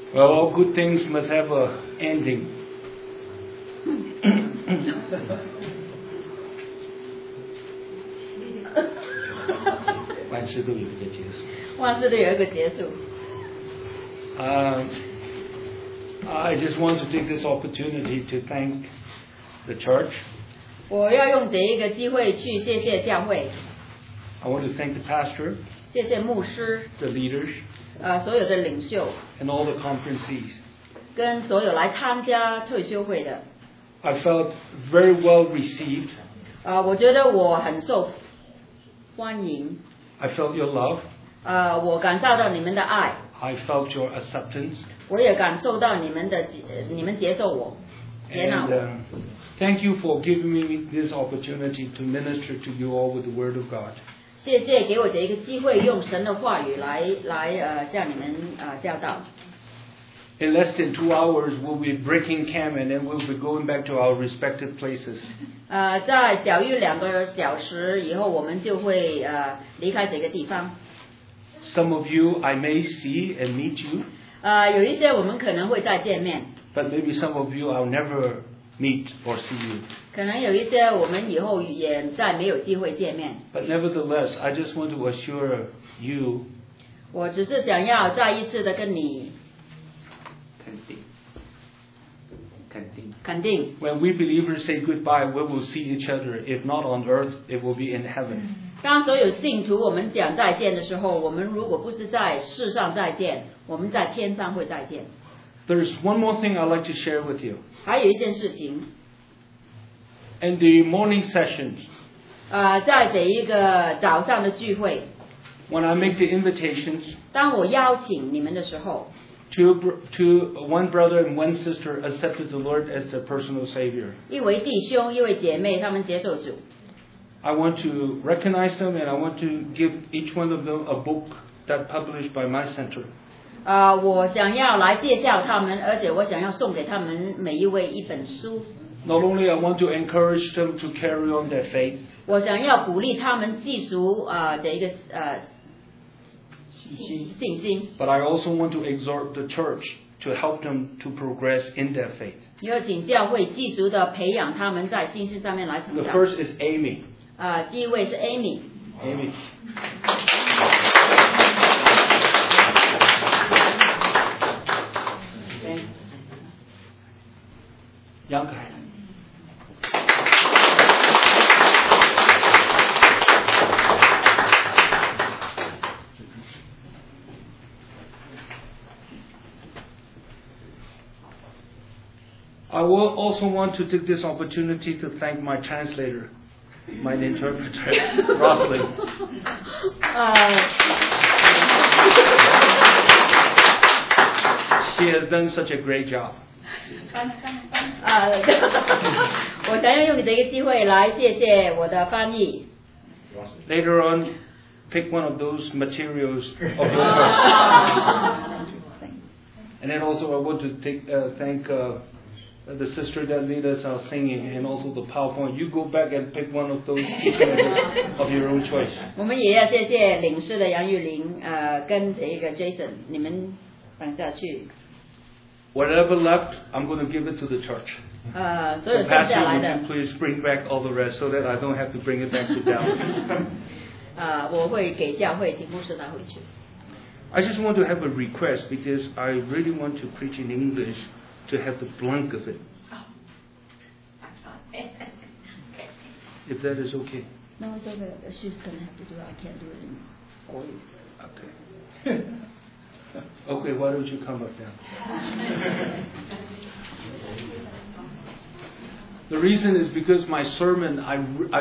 Well, all good things must have an ending. 万事都有一个结束。 万事都有一个结束。 I just want to take this opportunity to thank the church. 我要用这一个机会去谢谢教会。 I want to thank the pastor. 谢谢牧师。 The leaders. 所有的领袖。 And all the conferencees. 跟所有来参加退休会的。 I felt very well received. 我觉得我很受欢迎。 I felt your love. 我感受到你们的爱。 I felt your acceptance. 我也感受到你们接受我，接纳我。 Thank you for giving me this opportunity to minister to you all with the Word of God. 谢谢给我这一个机会，用神的话语来向你们教导。 In less than 2 hours, we'll be breaking camp and then we'll be going back to our respective places. 在小于2个小时以后，我们就会离开这个地方。 Some of you I may see and meet you. 有一些我们可能会再见面。 But maybe some of you I'll never meet or see you. 可能有一些我们以后也再没有机会见面。 But nevertheless, I just want to assure you. 我只是想要再一次的跟你肯定。 When we believers say goodbye, we will see each other. If not on earth, it will be in heaven. 当所有信徒我们讲再见的时候，我们如果不是在世上再见，我们在天上会再见。 There's one more thing I'd like to share with you. 还有一件事情。 In the morning sessions. 在这一个早上的聚会。 When I make the invitations. 当我邀请你们的时候。 One brother and one sister accepted the Lord as their personal Savior. 一位弟兄，一位姐妹，他们接受主。 I want to recognize them and I want to give each one of them a book that published by my center. 我想要来介绍他们，而且我想要送给他们每一位一本书。 Not only I want to encourage them to carry on their faith. 我想要鼓励他们继续这一个信心。 But I also want to exhort the church to help them to progress in their faith. 要请教会继续的培养他们在信心上面来成长。 The first is Amy. 第一位是 Amy。 Amy. 杨凯。I will also want to take this opportunity to thank my translator, my interpreter, Rosalind. She has done such a great job. 我想要用这个机会来谢谢我的翻译。 Later on, pick one of those materials of your And then also I want to thank the sister that lead us our singing and also the PowerPoint. You go back and pick one of those of your own choice. 我们也要谢谢领事的杨玉玲，跟这个 Jason， 你们等下去。 Whatever left, I'm going to give it to the church. 所有剩下来的。 Pastor, would you please bring back all the rest so that I don't have to bring it back to Dallas. 我会给教会请牧师拿回去。 I just want to have a request because I really want to preach in English to have the blank of it. If that is okay. No, it's okay. She's going to have to do it. I can't do it in Korean. Okay. Okay, why don't you come up now? The reason is because my sermon, I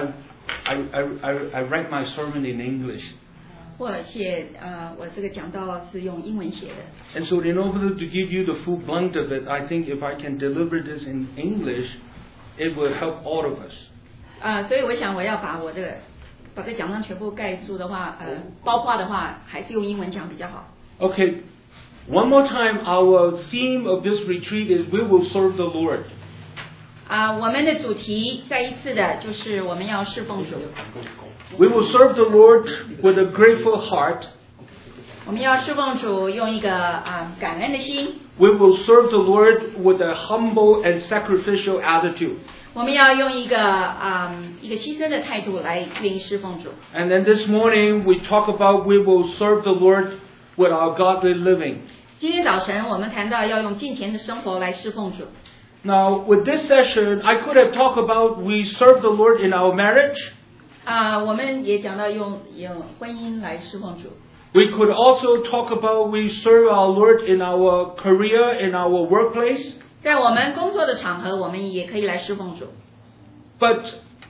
write my sermon in English. 我这个讲道是用英文写的。 And so in order to give you the full blunt of it, I think if I can deliver this in English, it will help all of us. 所以我想我要把这个讲章全部盖住的话，包括的话，还是用英文讲比较好。 Okay, one more time, our theme of this retreat is we will serve the Lord. 我们的主题再一次的就是我们要侍奉主。 We will serve the Lord with a grateful heart. 我们要侍奉主，用一个感恩的心。 We will serve the Lord with a humble and sacrificial attitude. 我们要用一个牺牲的态度来愿意侍奉主。 And then this morning we talk about we will serve the Lord with our godly living. 今天早晨我们谈到要用敬虔的生活来侍奉主。 Now with this session, I could have talked about we serve the Lord in our marriage. 我们也讲到用婚姻来侍奉主。 We could also talk about we serve our Lord in our career, in our workplace. 在我们工作的场合，我们也可以来侍奉主。 But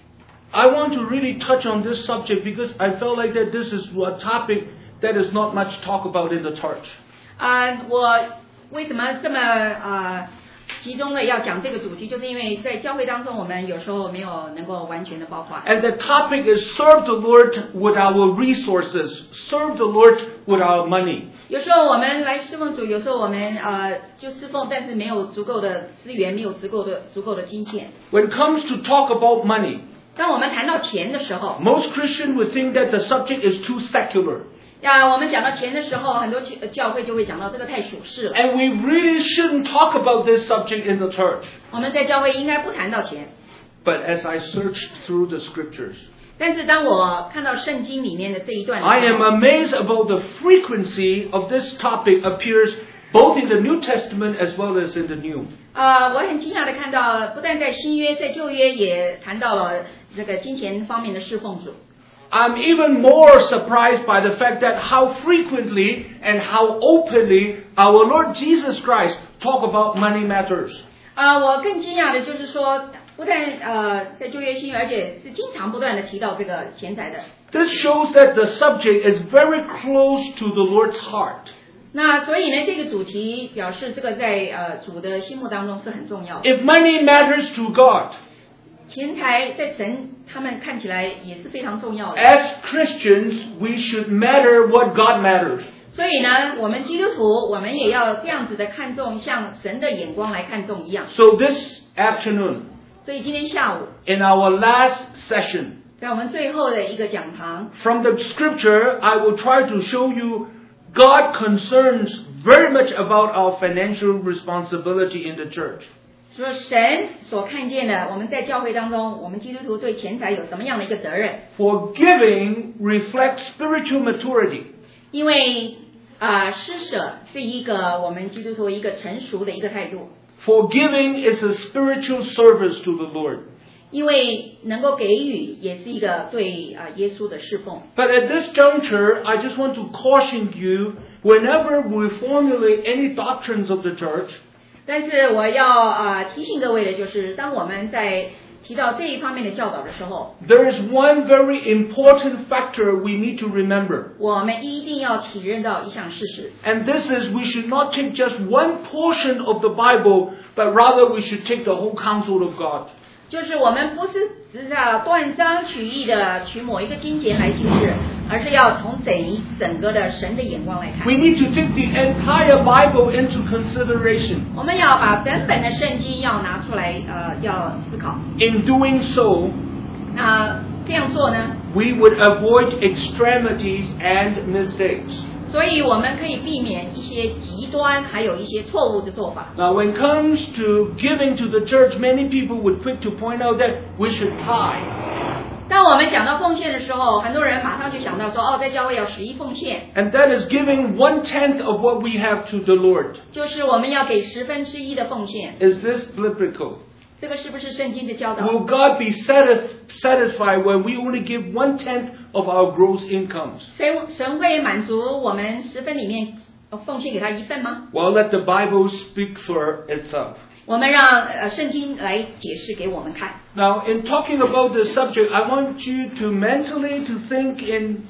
I want to really touch on this subject because I felt like that this is a topic that is not much talk about in the church. 我为什么这么集中的要讲这个主题，就是因为在教会当中，我们有时候没有能够完全的包括。 And the topic is serve the Lord with our resources, serve the Lord with our money. 有时候我们来侍奉主，有时候我们就侍奉，但是没有足够的资源，没有足够的金钱。 When it comes to talk about money, 当我们谈到钱的时候 most Christians would think that the subject is too secular. 我们讲到钱的时候，很多教会就会讲到这个太属世了。 And we really shouldn't talk about this subject in the church. 我们在教会应该不谈到钱。 But as I searched through the scriptures, 但是当我看到圣经里面的这一段 I am amazed about the frequency of this topic appears both in the New Testament as well as in the New. 我很惊讶的看到，不但在新约，在旧约也谈到了这个金钱方面的侍奉主。 I'm even more surprised by the fact that how frequently and how openly our Lord Jesus Christ talk about money matters. 我更惊讶的就是说，不但在旧约新约，而且是经常不断的提到这个钱财的。 This shows that the subject is very close to the Lord's heart. 那所以呢，这个主题表示这个在主的心目当中是很重要的。 If money matters to God, 钱财在神他们看起来也是非常重要的。 as Christians, we should matter what God matters. 所以呢，我们基督徒，我们也要这样子的看重，像神的眼光来看重一样。 So this afternoon, 所以今天下午， in our last session, 在我们最后的一个讲堂 from the scripture, I will try to show you God concerns very much about our financial responsibility in the church. 说神所看见的，我们在教会当中，我们基督徒对钱财有什么样的一个责任？ For giving reflects spiritual maturity. 因为施舍是一个我们基督徒一个成熟的一个态度。 For giving is a spiritual service to the Lord. 因为能够给予也是一个对耶稣的侍奉。 But at this juncture, I just want to caution you, whenever we formulate any doctrines of the church, 但是我要提醒各位的就是，当我们在提到这一方面的教导的时候， there is one very important factor we need to remember. 我们一定要体认到一项事实。 And this is we should not take just one portion of the Bible, but rather we should take the whole counsel of God. 就是我们不是只是断章取义的取某一个经节来解释，而是要从整个的神的眼光来看。 We need to take the entire Bible into consideration. 我们要把整本的圣经要拿出来，要思考。 In doing so, 那这样做呢？ we would avoid extremities and mistakes. 所以我们可以避免一些极端，还有一些错误的做法。 Now, when it comes to giving to the church, many people would quick to point out that we should tithe. 当我们讲到奉献的时候，很多人马上就想到说，在教会要11奉献， And that is giving 1/10 of what we have to the Lord. 就是我们要给1/10的奉献。 Is this biblical? 这个是不是圣经的教导？ Will God be satisfied when we only give 1/10 of our gross incomes? 神会满足我们10里面奉献给他1份吗？ Well, let the Bible speak for itself. 我们让圣经来解释给我们看。 Now, in talking about this subject, I want you to mentally to think in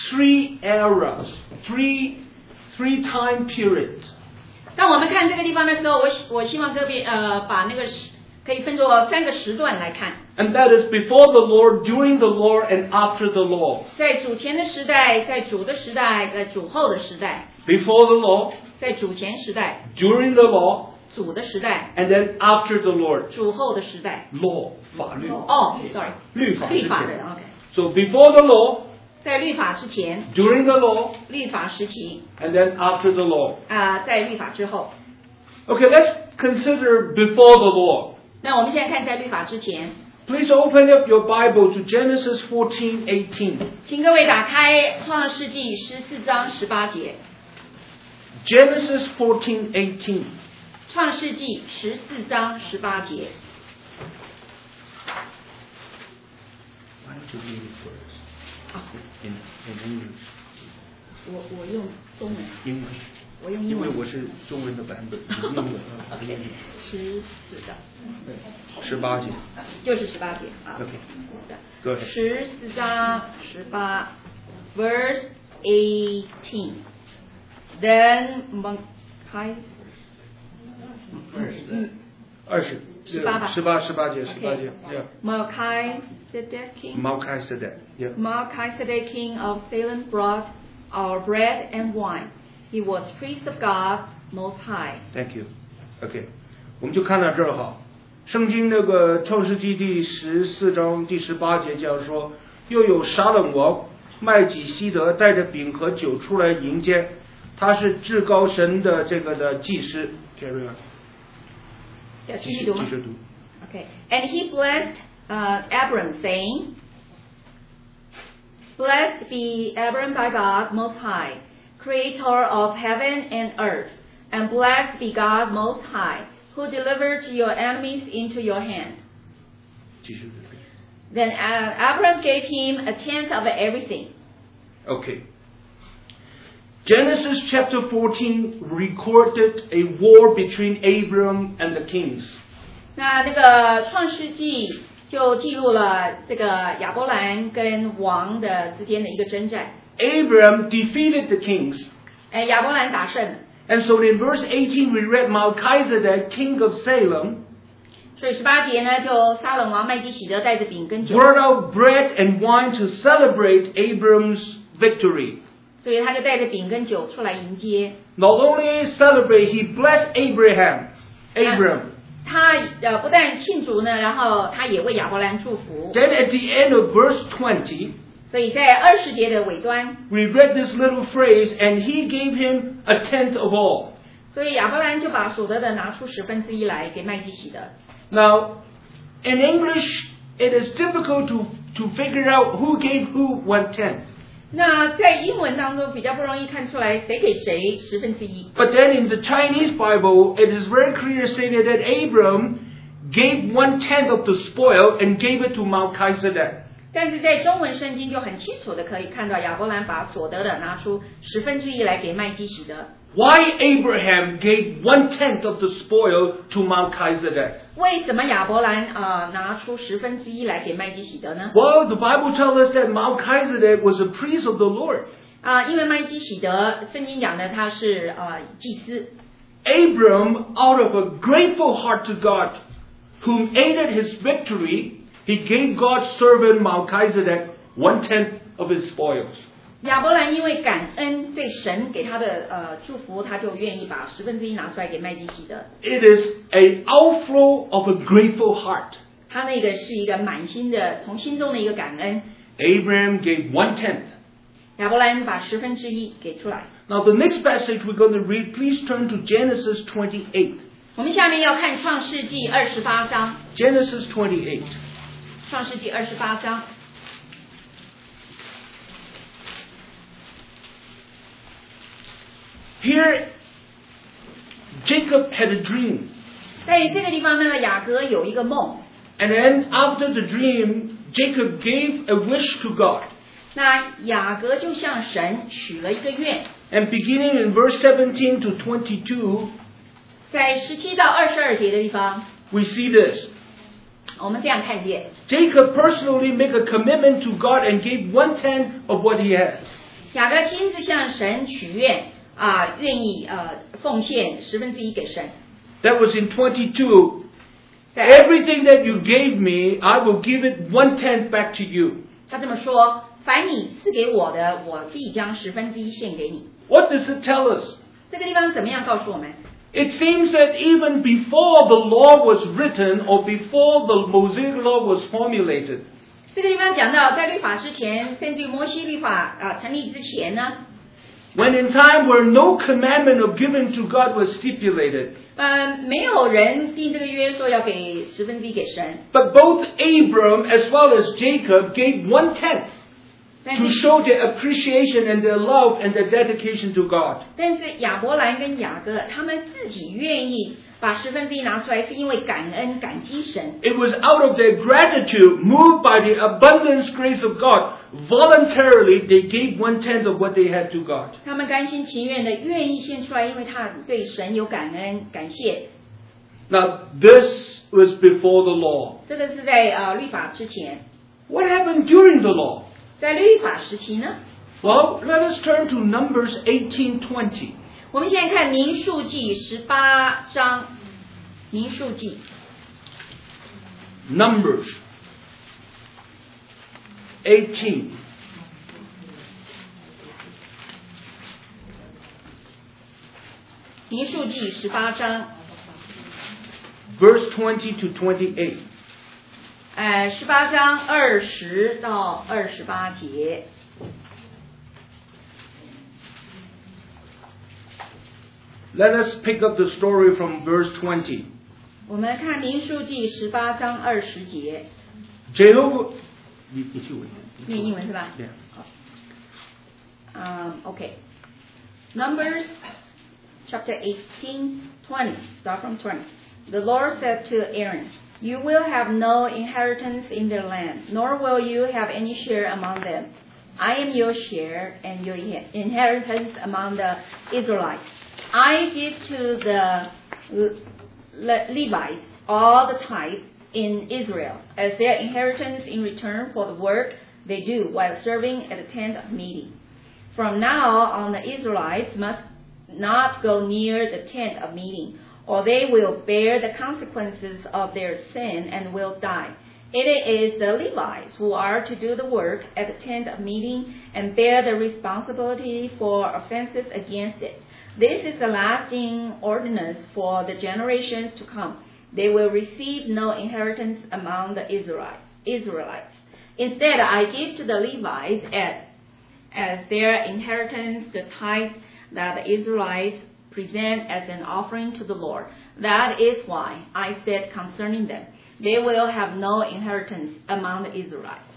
3 eras, three time periods. 当我们看这个地方的时候，我希望各位把那个可以分作3个时段来看。 And that is before the Lord, during the law, and after the law. 在主前的时代，在主的时代，在主后的时代。 Before the law, 在主前时代， during the law, 主的时代， and then after the Lord. 主后的时代。 Law, 法律。 sorry，律法的 OK。 So before the law, 在律法之前， during the law, 律法时期 and then after the law. 在律法之后。 Okay, let's consider before the law. 那我们现在看在律法之前， Please open up your Bible to Genesis 14:18. 请各位打开创世纪14章18节。 Genesis 14:18. 创世纪14章18节。 Why don't you read it first? 好， In English. 我用中文， 英文。 我用英文。 因为我是中文的版本，你用的 14章， 18节。 就是18节啊。 Okay. 对 Go ahead. 14章18 ，verse 18. Then Mordecai. 20 18节 Yeah. Melchizedek king. Melchizedek. Yeah. Melchizedek king of Salem brought our bread and wine. He was priest of God Most High. Thank you. OK， 我们就看到这儿哈。圣经那个创世纪第14章第18节讲说，又有撒冷王麦基希德带着饼和酒出来迎接，他是至高神的这个的祭司。Carry on. 要继续读吗？ 继续读。 Okay. And he blessed Abram, saying, Blessed be Abram by God Most High, Creator of heaven and earth, and blessed be God Most High, who delivered your enemies into your hand. 继续。 Then Abram gave him a tenth of everything. Okay. Genesis chapter 14 recorded a war between Abram and the kings. 那个创世纪就记录了这个亚伯兰跟王的之间的一个征战。 Abram defeated the kings. 亚伯兰打胜了。 And so in verse 18 we read Melchizedek, king of Salem, 所以18节呢，就撒冷王麦基洗德带着饼跟酒， brought out bread and wine to celebrate Abram's victory. 所以他就带着饼跟酒出来迎接。 Not only celebrate, he blessed Abram. 他不但庆祝呢，然后他也为亚伯兰祝福。 Then at the end of verse 20, 所以在20节的尾端， we read this little phrase, and he gave him a tenth of all. 所以亚伯兰就把所得的拿出1/10来给麦基洗德。 Now, in English, it is difficult to figure out who gave who 1/10. 那在英文当中比较不容易看出来谁给谁1/10。 But then in the Chinese Bible, it is very clear stated that Abram gave 1/10 of the spoil and gave it to Melchizedek. 但是在中文圣经就很清楚的可以看到亚伯兰把所得的拿出1/10来给麦基洗德。 Why Abraham gave 1/10 of the spoil to Melchizedek? 为什么亚伯兰拿出1/10来给麦基洗德呢？ Well, the Bible tells us that Melchizedek was a priest of the Lord. 因为麦基洗德圣经讲的他是祭司。 Abram, out of a grateful heart to God, whom aided his victory, he gave God's servant Melchizedek 1/10 of his spoils. 亚伯兰因为感恩对神给他的祝福，他就愿意把1/10拿出来给麦基洗德。 It is an outflow of a grateful heart. 他那个是一个满心的从心中的一个感恩。 Abraham gave 1/10. 亚伯兰把1/10给出来。 Now the next passage we're going to read, please turn to Genesis 28. 我们下面要看创世纪28章。 Genesis 28. 创世纪28章。 Here, Jacob had a dream. 在这个地方呢，雅各有一个梦。 And then after the dream, Jacob gave a wish to God. 那雅各就向神许了一个愿。 And beginning in verse 17 to 22, 在17到22节的地方， we see this. 我们这样看见， Jacob personally made a commitment to God and gave 1/10 of what he has. 雅各亲自向神许愿愿意奉献1/10给神。 That was in 22. 在 Everything that you gave me, I will give it 1/10 back to you. 他这么说，凡你赐给我的，我必将1/10献给你。 What does it tell us? 这个地方怎么样告诉我们？ It seems that even before the law was written or before the Mosaic law was formulated, 这个地方讲到，在律法之前，甚至摩西律法成立之前呢， when in time where no commandment of giving to God was stipulated, 没有人定这个约说要给1/10给神， but both Abram as well as Jacob gave 1/10 但 to 是 show their appreciation and their love and their dedication to God. 但是亚伯兰跟雅各他们自己愿意把1/10拿出来，是因为感恩感激神。 It was out of their gratitude, moved by the abundance grace of God. Voluntarily, they gave 1/10 of what they had to God. 他们甘心情愿的愿意献出来，因为他对神有感恩感谢。 Now, this was before the law. 这个是在律法之前， What happened during the law? 在律法时期呢， Well, let us turn to Numbers 18:20. 我们现在看民数记18章，民数记 Numbers 18. 民数记18章 verse 20 to 28. 18章20到28节。 Let us pick up the story from verse 20. 我们看民数记18章20节， Jehovah, 你去问。 念英文是吧？ Yeah. Okay. Numbers chapter 18, 20. Start from 20. The Lord said to Aaron, "You will have no inheritance in their land, nor will you have any share among them. I am your share and your inheritance among the Israelites. I give to the Levites all the tithes in Israel as their inheritance in return for the work they do while serving at the tent of meeting. From now on, the Israelites must not go near the tent of meeting, or they will bear the consequences of their sin and will die. It is the Levites who are to do the work at the tent of meeting and bear the responsibility for offenses against it. This is a lasting ordinance for the generations to come. They will receive no inheritance among the Israelites. Instead, I give to the Levites as their inheritance the tithes that the Israelites present as an offering to the Lord. That is why I said concerning them, they will have no inheritance among the Israelites."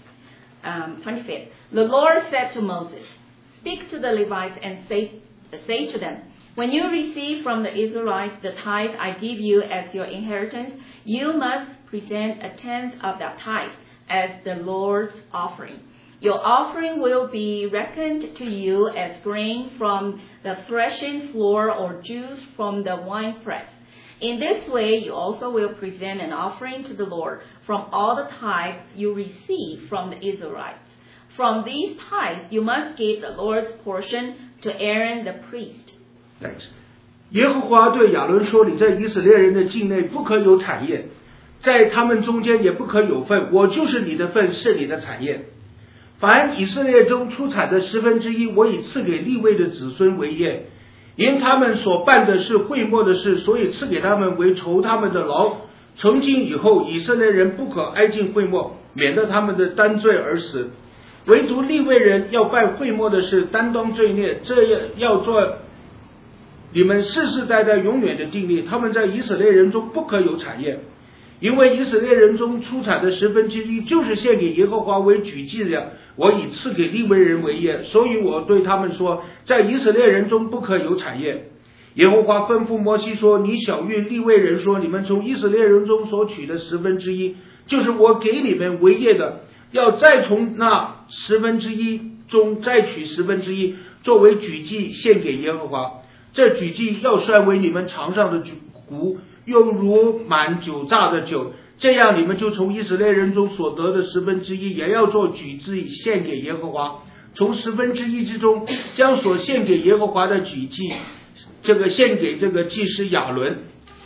25th. The Lord said to Moses, "Speak to the Levites and say to them, when you receive from the Israelites the tithe I give you as your inheritance, you must present 1/10 of that tithe as the Lord's offering. Your offering will be reckoned to you as grain from the threshing floor or juice from the winepress. In this way, you also will present an offering to the Lord from all the tithes you receive from the Israelites. From these tithes, you must give the Lord's portion to Aaron the priest." Thanks. 耶和华对亚伦说：“你在以色列人的境内不可有产业，在他们中间也不可有份。我就是你的份，是你的产业。凡以色列中出产的1/10，我已赐给利未的子孙为业。因他们所办的是会末的事，所以赐给他们为酬他们的劳。从今以后，以色列人不可挨近会末，免得他们的担罪而死。唯独利未人要办会末的事，担当罪孽，这要做你们世世代代永远的定例。他们在以色列人中不可有产业，因为以色列人中出产的1/10就是献给耶和华为举祭的，我已赐给利未人为业。所以我对他们说，在以色列人中不可有产业。耶和华吩咐摩西说：“你晓谕利未人说，你们从以色列人中所取的1/10，就是我给你们为业的，要再从那1/10中再取1/10，作为举祭献给耶和华。这举祭要算为你们尝上的谷，又如满酒榨的酒。这样你们就从以色列人中所得的1/10，也要做举祭献给耶和华。从1/10之中，将所献给耶和华的举祭，这个献给这个祭司亚伦。”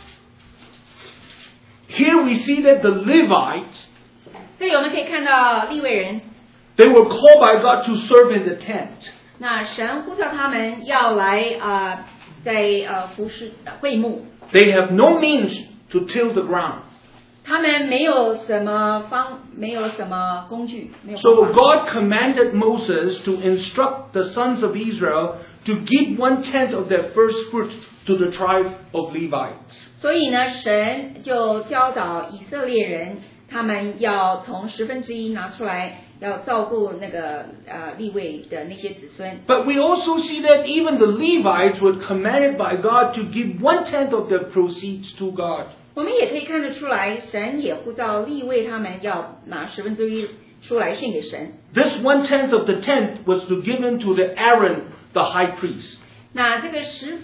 Here we see that the Levites, 这里我们可以看到利未人， they were called by God to serve in the tent. 那神呼召他们要来在服侍会幕。 They have no means to till the ground. 他们没有什么工具，没有 So 方法。 God commanded Moses to instruct the sons of Israel to give 1/10 of their first fruits to the tribe of Levites. 所以呢，神就教导以色列人，他们要从1/10拿出来，要照顾那个利未的那些子孙。 But we also see that even the Levites were commanded by God to give 1/10 of their proceeds to God. 我们也可以看得出来，神也呼召利未他们要拿1/10出来献给神。 This 1/10 of the tenth was to given to the Aaron, the high priest. 那这个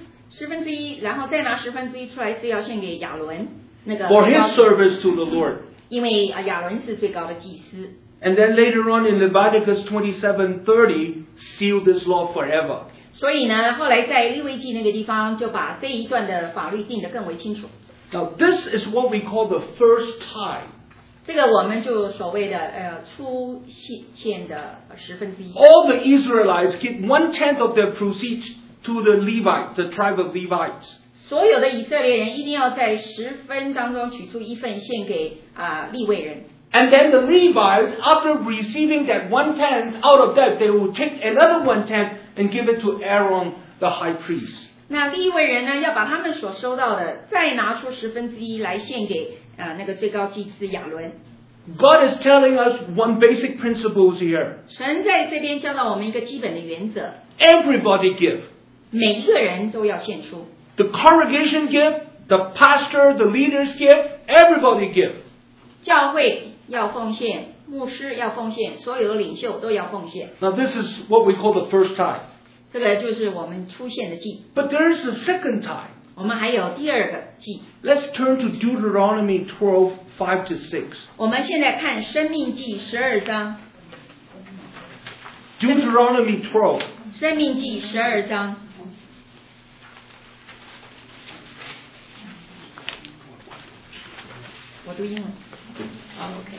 1/10，然后再拿1/10出来是要献给亚伦那个 For 最高 his service to the Lord. 因为亚伦是最高的祭司。 And then later on in Leviticus 27:30, sealed this law forever. 所以呢，后来在利未记那个地方就把这一段的法律定得更为清楚。 Now this is what we call the first tithe. 这个我们就所谓的初献的1/10。 All the Israelites give 1/10 of their proceeds to the Levites, the tribe of Levites. 所有的以色列人一定要在10分当中取出1份献给利未人。 And then the Levites, after receiving that 1/10, out of that they will take another 1/10 and give it to Aaron, the high priest. 那利未人呢，要把他们所收到的再拿出1/10来献给那个最高祭司亚伦。 God is telling us one basic principle here. 神在这边教导我们一个基本的原则， Everybody give. 每一个人都要献出。 The congregation give, the pastor, the leaders give, everybody give. 教会要奉献，牧师要奉献，所有的领袖都要奉献。 Now this is what we call the first tithe. 这个就是我们出现的祭。 But there is a second tithe. 我们还有第二个祭。 Let's turn to Deuteronomy 12:5-6. 我们现在看申命记12章， Deuteronomy 12. 申命记12章。我读英文。OK。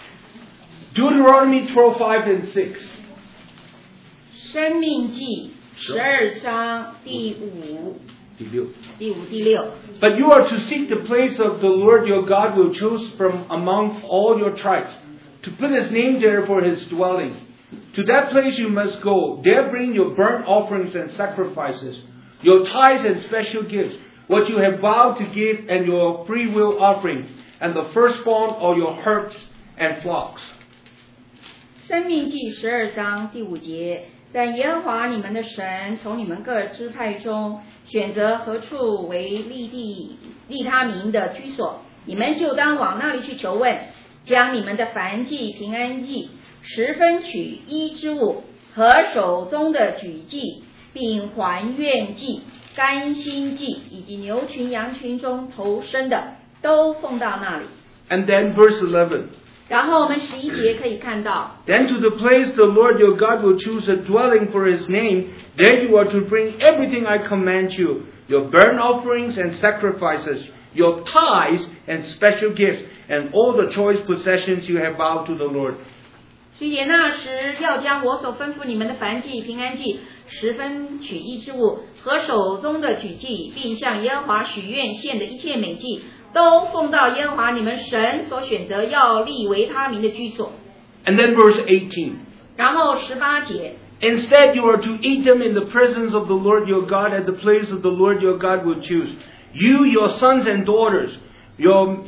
Deuteronomy 12:5-6. 申命记12章第5、第6。 But you are to seek the place of the Lord your God will choose from among all your tribes, to put his name there for his dwelling. To that place you must go. There bring your burnt offerings and sacrifices, your tithes and special gifts, what you have vowed to give, and your free will offering, and the firstborn of your herds and flocks. 申命记12章第5节，在耶和华你们的神从你们各支派中选择何处为立他名的居所，你们就当往那里去求问，将你们的燔祭、平安祭、10分取1之物和手中的举祭，并还愿祭、甘心祭以及牛群羊群中头生的，都奉到那里。 And then verse 11. 然后我们11节可以看到， Then to the place the Lord your God will choose a dwelling for his name, there you are to bring everything I command you, your burnt offerings and sacrifices, your tithes and special gifts, and all the choice possessions you have vowed to the Lord. 11节那时要将我所吩咐你们的燔祭、平安祭、10分取1之物和手中的举祭，并向耶和华许愿献的一切美祭，都奉到耶和华你们神所选择要立为他名的居所。 And then verse 18. 然后18节， Instead you are to eat them in the presence of the Lord your God at the place of the Lord your God will choose. You, your sons and daughters, your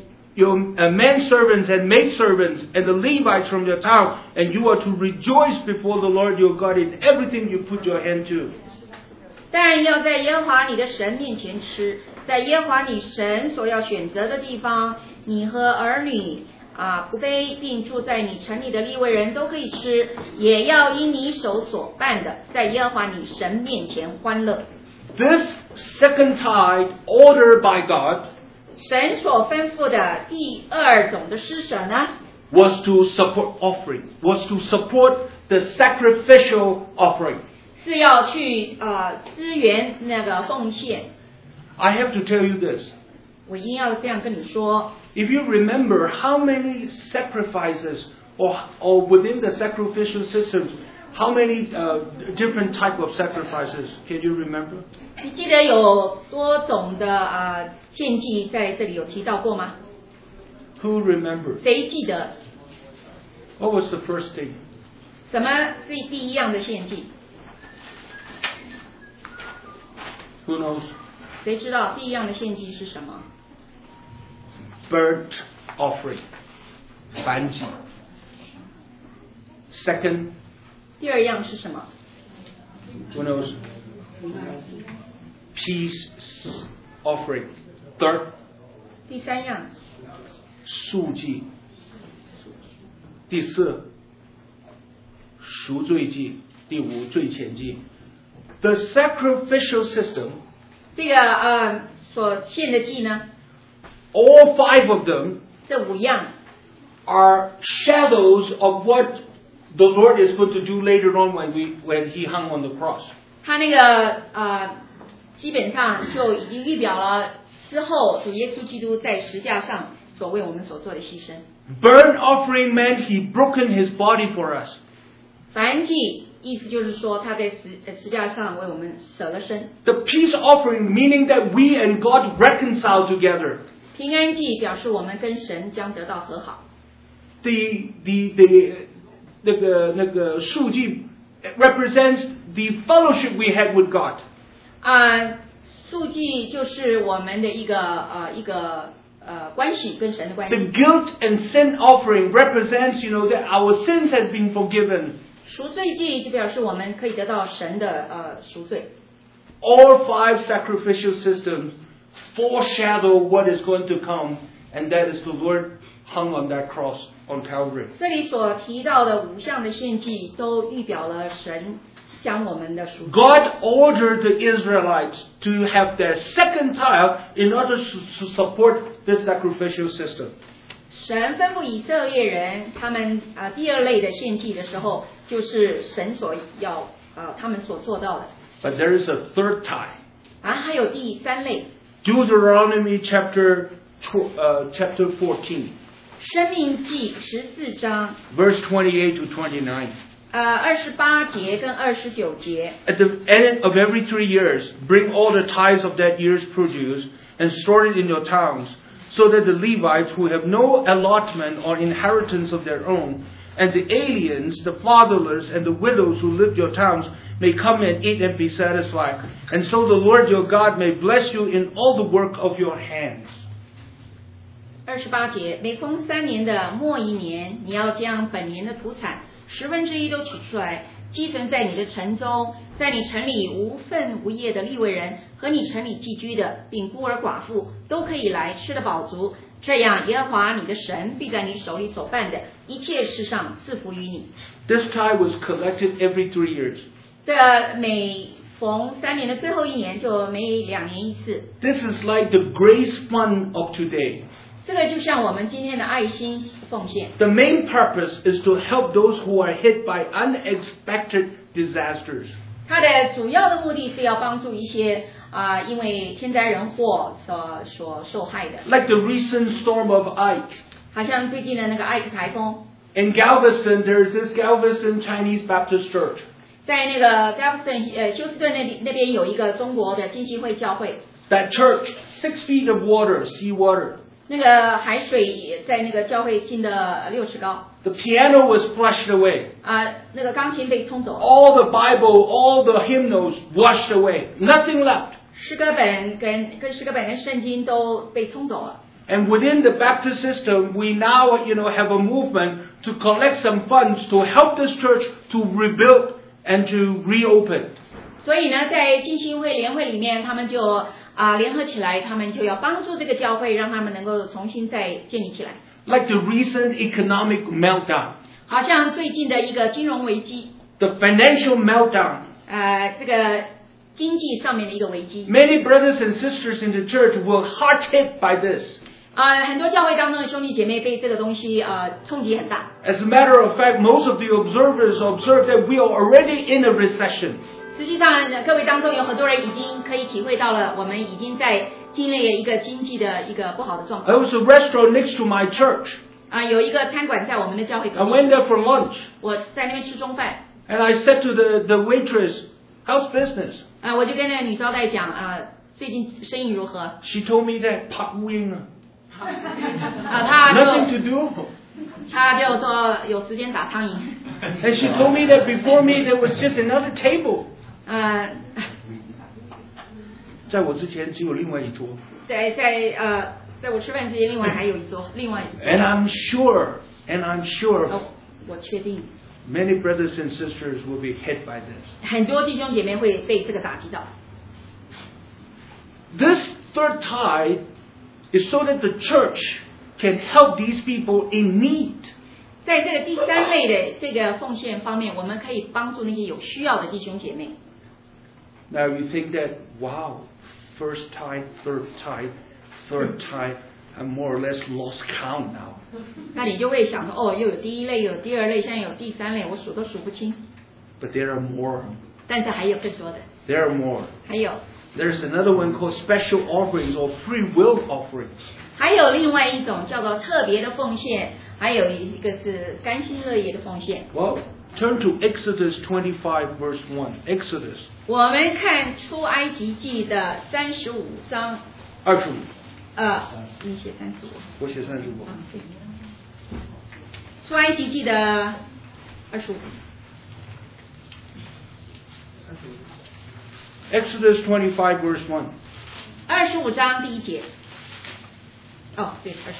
men servants and maid servants, and the Levites from your town, and you are to rejoice before the Lord your God in everything you put your hand to. 但要在耶和华你的神面前吃，在耶和华你神所要选择的地方，你和儿女仆婢并住在你城里的利未人都可以吃，也要因你手所办的，在耶和华你神面前欢乐。 This second tithe ordered by God 神所吩咐的第2种的施舍呢， was to support offering, was to support the sacrificial offering. 是要去支援那个奉献。 I have to tell you this. 我一定要这样跟你说， If you remember how many sacrifices or within the sacrificial systems, how many different type of sacrifices, can you remember? 你记得有多种的献祭在这里有提到过吗？ Who remembers? 谁记得 What was the first thing? 什么是第一样的献祭？ Who knows? 谁知道第一样的献祭是什么？ Burnt offering. 燔祭. Second, 第二样是什么？ who knows? Peace offering. Third, 第三样， 赎祭. 第四，赎罪祭。第五，罪前祭. The sacrificial system, 这个所献的祭呢， all five of them 这五样 are shadows of what the Lord is going to do later on when He hung on the cross. 它那个基本上就已经预表了之后主耶稣基督在十架上所为我们所做的牺牲。 Burnt offering meant He broken His body for us. 燔祭意思就是说他在十架上为我们舍了身。 The peace offering meaning that we and God reconcile together. 平安祭表示我们跟神将得到和好。 那个赎祭 represents the fellowship we had with God. 赎祭就是我们的一个关系跟神的关 The 系。 guilt and sin offering represents, that our sins have been forgiven. 赎罪祭就表示我们可以得到神的赎罪。 All five sacrificial systems foreshadow what is going to come, and that is the Lord hung on that cross on Calvary. 这里所提到的五项的献祭都预表了神将我们的赎罪。 God ordered the Israelites to have their second child in order to support this sacrificial system. 神吩咐以色列人，他们第二类的献祭的时候，就是神所要他们所做到的。 But there is a third tie. 还有第三类， Deuteronomy chapter 14, 生命记14章 verse 28 to 29. 28节跟29节。 At the end of every 3 years, bring all the tithes of that year's produce and store it in your towns, so that the Levites who have no allotment or inheritance of their own, and the aliens, the fatherless, and the widows who live your towns may come and eat and be satisfied. And so the Lord your God may bless you in all the work of your hands. 28节，每逢3年的末一年，你要将本年的土产1/10都取出来，积存在你的城中，在你城里无分无业的利未人和你城里寄居的，并孤儿寡妇都可以来吃得饱足。这样，耶和华你的神必在你手里所办的一切事上赐福于你。 This tithe was collected every 3 years. 这每逢3年的最后一年，就每2年一次。 This is like the grace fund of today. 这个就像我们今天的爱心奉献。 The main purpose is to help those who are hit by unexpected disasters. 它的主要的目的是要帮助一些因为天灾人祸所受害的。 Like the recent storm of Ike. 好像最近的那个艾克台风， In Galveston, there is this Galveston Chinese Baptist Church. 在那个 Galveston 休斯顿那边有一个中国的浸信会教会。 That church, 6 feet of water, sea water. 那个海水在那个教会进的6尺高。 The piano was flushed away. 那个钢琴被冲走了。 All the Bible, all the hymnals washed away. Nothing left. 诗歌本跟诗歌本跟圣经都被冲走了。 And within the Baptist system, we now, have a movement to collect some funds to help this church to rebuild and to reopen. 所以呢，在浸信会联会里面，他们就联合起来，他们就要帮助这个教会，让他们能够重新再建立起来。 Like the recent economic meltdown. 好像最近的一个金融危机， The financial meltdown. 这个经济上面的一个危机。 Many brothers and sisters in the church were hard hit by this. 很多教会当中的兄弟姐妹被这个东西冲击很大。 As a matter of fact, most of the observers observe that we are already in a recession. 实际上，各位当中有很多人已经可以体会到了，我们已经在经历了一个经济的一个不好的状 There 况。 was a restaurant next to my church. 有一个餐馆在我们的教会 I 隔壁， went there for lunch. 我在那边吃中饭。 And I said to the waitress, how's business? 我就跟那个女招待讲最近生意如何？ She told me that Pak Wing. Nothing to do. 他就说有时间打苍蝇。 And she told me that before me there was just another table. 在我之前只有另外一桌。 在我吃饭之前，另外还有一桌，另外一桌。 And I'm sure. 我确定。 Many brothers and sisters will be hit by this. 很多弟兄姐妹会被这个打击到。 This third tithe is so that the church can help these people in need. 在这个第三类的这个奉献方面，我们可以帮助那些有需要的弟兄姐妹。 Now you think that, wow, first tithe, third tithe, I'm more or less lost count now. 那你就会想说，哦，又有第一类，又有第二类，现在有第三类，我数都数不清。 But there are more. 但是还有更多的。 There are more. 还有。 There's another one called special offerings or free will offerings. 还有另外一种叫做特别的奉献，还有一个是甘心乐意的奉献。 Well, turn to Exodus 25 verse 1. Exodus. 我们看出埃及记的35章。 25。 你写35。 我写35。 对。出埃及记的25。 Exodus 25 verse 1. 25章第1节。对，25章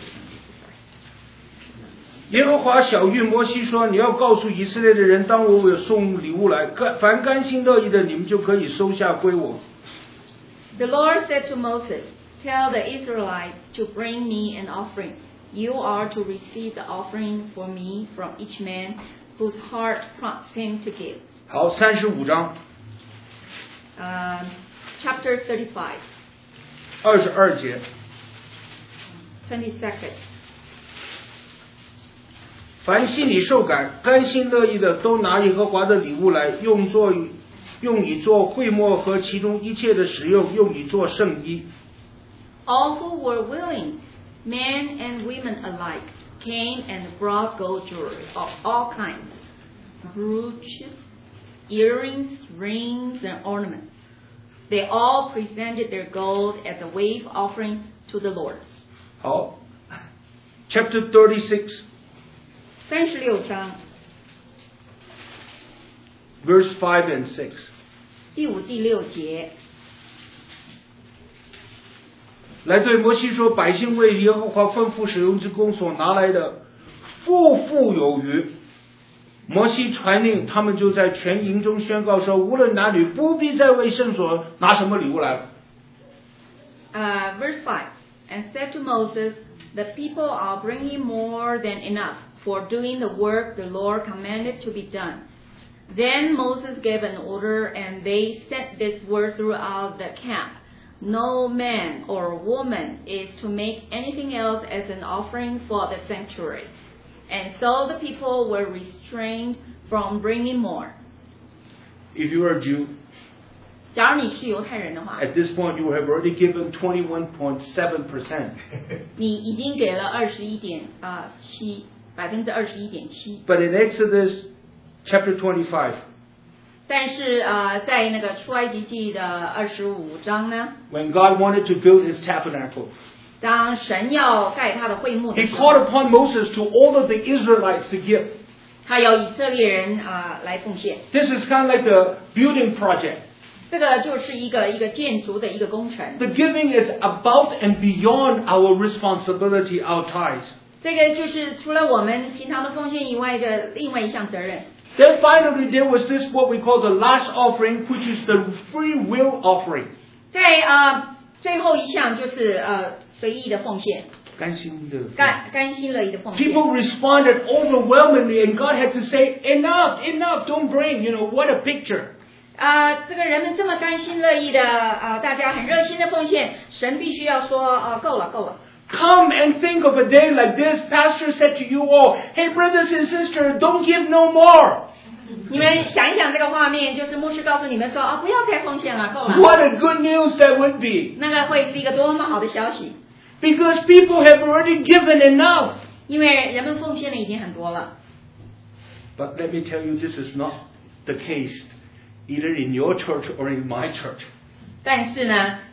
第1节。 耶和华晓谕摩西说：“你要告诉以色列的人，当我有送礼物来，凡甘心乐意的，你们就可以收下归我。” The Lord said to Moses, "Tell the Israelites to bring me an offering. You are to receive the offering for me from each man whose heart prompts him to give." 好，35章。 Chapter 35. 22节。 22nd. 凡心里受感、甘心乐意的，都拿耶和华的礼物来，用以做会幕和其中一切的使用，用以做圣衣。 All who were willing, men and women alike, came and brought gold jewelry of all kinds, brooches, earrings, rings, and ornaments. They all presented their gold as a wave offering to the Lord. 好 ，Chapter 36. 36章 Verse 5 and 6. 第5、第6节。 来对摩西说：“百姓为耶和华吩咐使用之功所拿来的，富有余。”摩西传令，他们就在全营中宣告说：“无论男女，不必再为圣所拿什么礼物来了。” Verse 5. And said to Moses, "The people are bringing more than enough for doing the work the Lord commanded to be done." Then Moses gave an order, and they sent this word throughout the camp: "No man or woman is to make anything else as an offering for the sanctuary." And so the people were restrained from bringing more. If you are a Jew, 假如你是犹太人的话 at this point you have already given 21.7%. 你已经给了21.7%。 But in Exodus chapter 25, 但是在那个出埃及记的25章呢， when God wanted to build his tabernacle, 当神要盖他的会幕的 he 时 called 候， upon Moses to all of the Israelites to give. 他要以色列人来奉献。 This is kind of like the building project. 这个就是一个建筑的一个工程。 The giving is above and beyond our responsibility, our tithes. 这个就是除了我们平常的奉献以外的另外一项责任。 Then finally there was this what we call the last offering, which is the free will offering. 在最后一项就是随意的奉献，甘心乐意的奉献。 People responded overwhelmingly, and God had to say, "Enough, don't bring." What a picture. 这个人们这么甘心乐意的大家很热心的奉献，神必须要说够了。 Come and think of a day like this. Pastor said to you all, "Hey, brothers and sisters, don't give no more." 你们想一想这个画面，就是牧师告诉你们说不要再奉献了，够了。 What a good news that would be. 那个会是一个多么好的消息， Because people have already given enough. 因为人们奉献的已经很多了。 But let me tell you, this is not the case either in your church or in my church. 但是呢，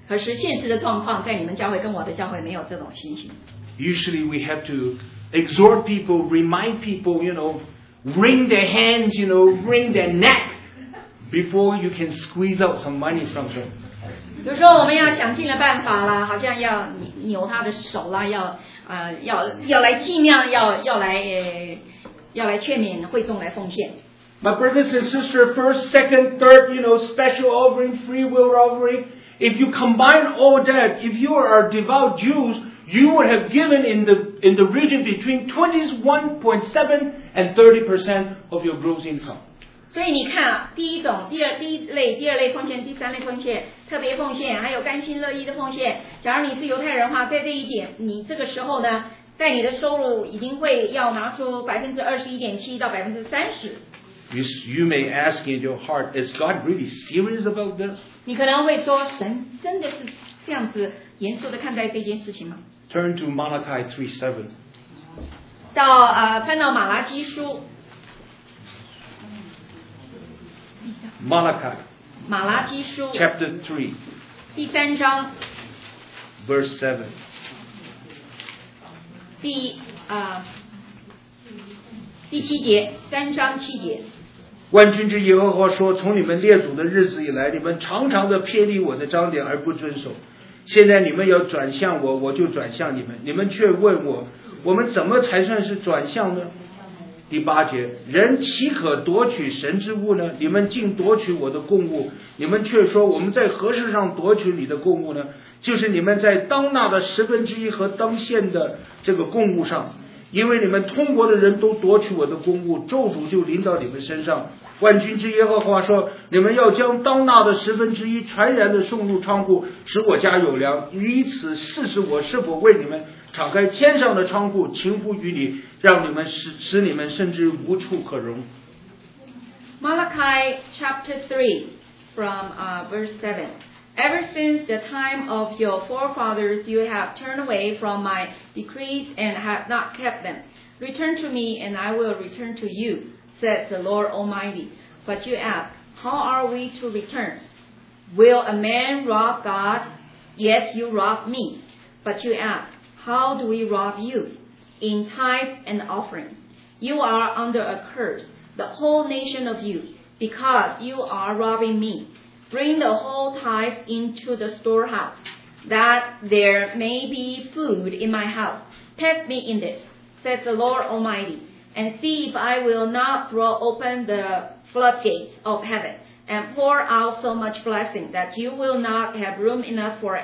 可是现实的状况，在你们教会跟我的教会没有这种情形。 Usually we have to exhort people, remind people, wring their hands, wring their neck before you can squeeze out some money from them. 比如说我们要想尽了办法啦，好像要扭他的手啦，要来尽量要来劝勉会众来奉献。 My brothers and sisters, first, second, third, special offering, free will offering. If you combine all that, if you are devout Jews, you would have given in the region between 21.7 and 30% of your gross income. 所以你看啊，第一类奉献，第三类奉献，特别奉献，还有甘心乐意的奉献。假如你是犹太人的话，在这一点，你这个时候呢，在你的收入已经会要拿出21.7%到30%。 You may ask in your heart, is God really serious about this? 你可能会说，神真的是这样子严肃的看待这件事情吗？ Turn to Malachi 3:7. 翻到马拉基书。马拉基书 Chapter 3, 第3章 verse 7. 第7节，3章7节。 万军之耶和华说：从你们列祖的日子以来，你们常常的偏离我的章典而不遵守。现在你们要转向我，我就转向你们。你们却问我们怎么才算是转向呢？第8节，人岂可夺取神之物呢？你们竟夺取我的供物，你们却说我们在何事上夺取你的供物呢？就是你们在当纳的1/10和当献的这个供物上，因为你们通国的人都夺取我的供物，咒诅就临到你们身上。万军之耶和华说：你们要将当纳的1/10传然的送入仓库，使我家有粮，以此试试我是否为你们敞开天上的仓库，倾覆于你，让你们使你们甚至无处可容。 Malachi chapter 3 from verse 7. Ever since the time of your forefathers you have turned away from my decrees and have not kept them. Return to me and I will return to you, says the Lord Almighty. But you ask, how are we to return? Will a man rob God? Yes, you rob me. But you ask, how do we rob you? In tithe and offering. You are under a curse, the whole nation of you, because you are robbing me. Bring the whole tithe into the storehouse, that there may be food in my house. Test me in this, says the Lord Almighty, and see if I will not throw open the floodgates of heaven and pour out so much blessing that you will not have room enough for it.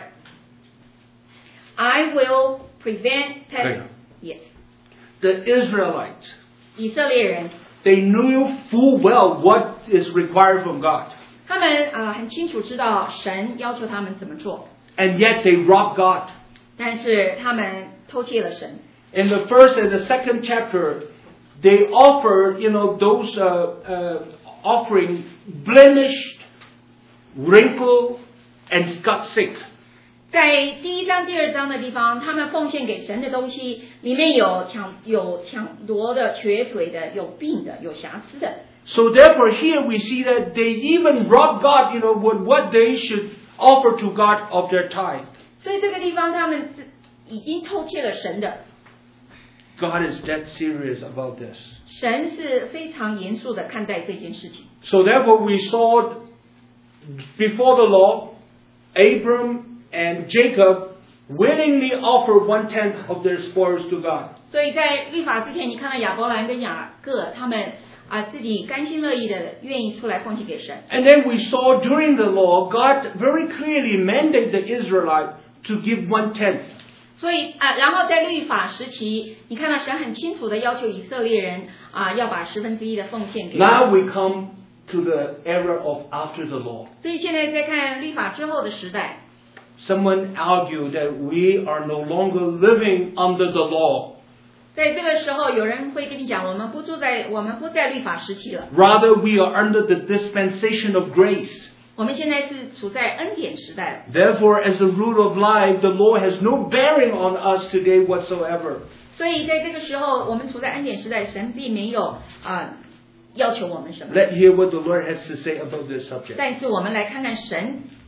I will prevent Yes. The Israelites, 以色列人 they knew full well what is required from God. 他们很清楚知道神要求他们怎么做， And yet they robbed God. 但是他们偷窃了神。 In the first and the second chapter, they offer, those offering blemished, wrinkled, and got sick. 在第1章、第2章的地方，他们奉献给神的东西里面有抢夺的、瘸腿的、有病的、有瑕疵的。 So therefore here we see that they even robbed God, with what they should offer to God of their tithe. 所以这个地方他们已经偷窃了神的。 God is that serious about this. 神是非常严肃的看待这件事情。 So therefore we saw before the law, Abram and Jacob willingly offer 1/10 of their spoils to God. 所以在律法之前，你看到亚伯兰跟雅各他们自己甘心乐意的愿意出来奉献给神。 And then we saw during the law, God very clearly mandated the Israelite to give 1/10. 所以然后在律法时期，你看到神很清楚的要求以色列人要把1/10的奉献给神。 Now we come to the era of after the law. 所以现在在看律法之后的时代。 Someone argued that we are no longer living under the law. 在这个时候，有人会跟你讲，我们不在律法时期了。 Rather, we are under the dispensation of grace. 我们现在是处在恩典时代。 Therefore, as a rule of life, the law has no bearing on us today whatsoever. 所以在这个时候，我们处在恩典时代，神并没有要求我们什么。 Let's hear what the Lord has to say about this subject. 但是我们来看看神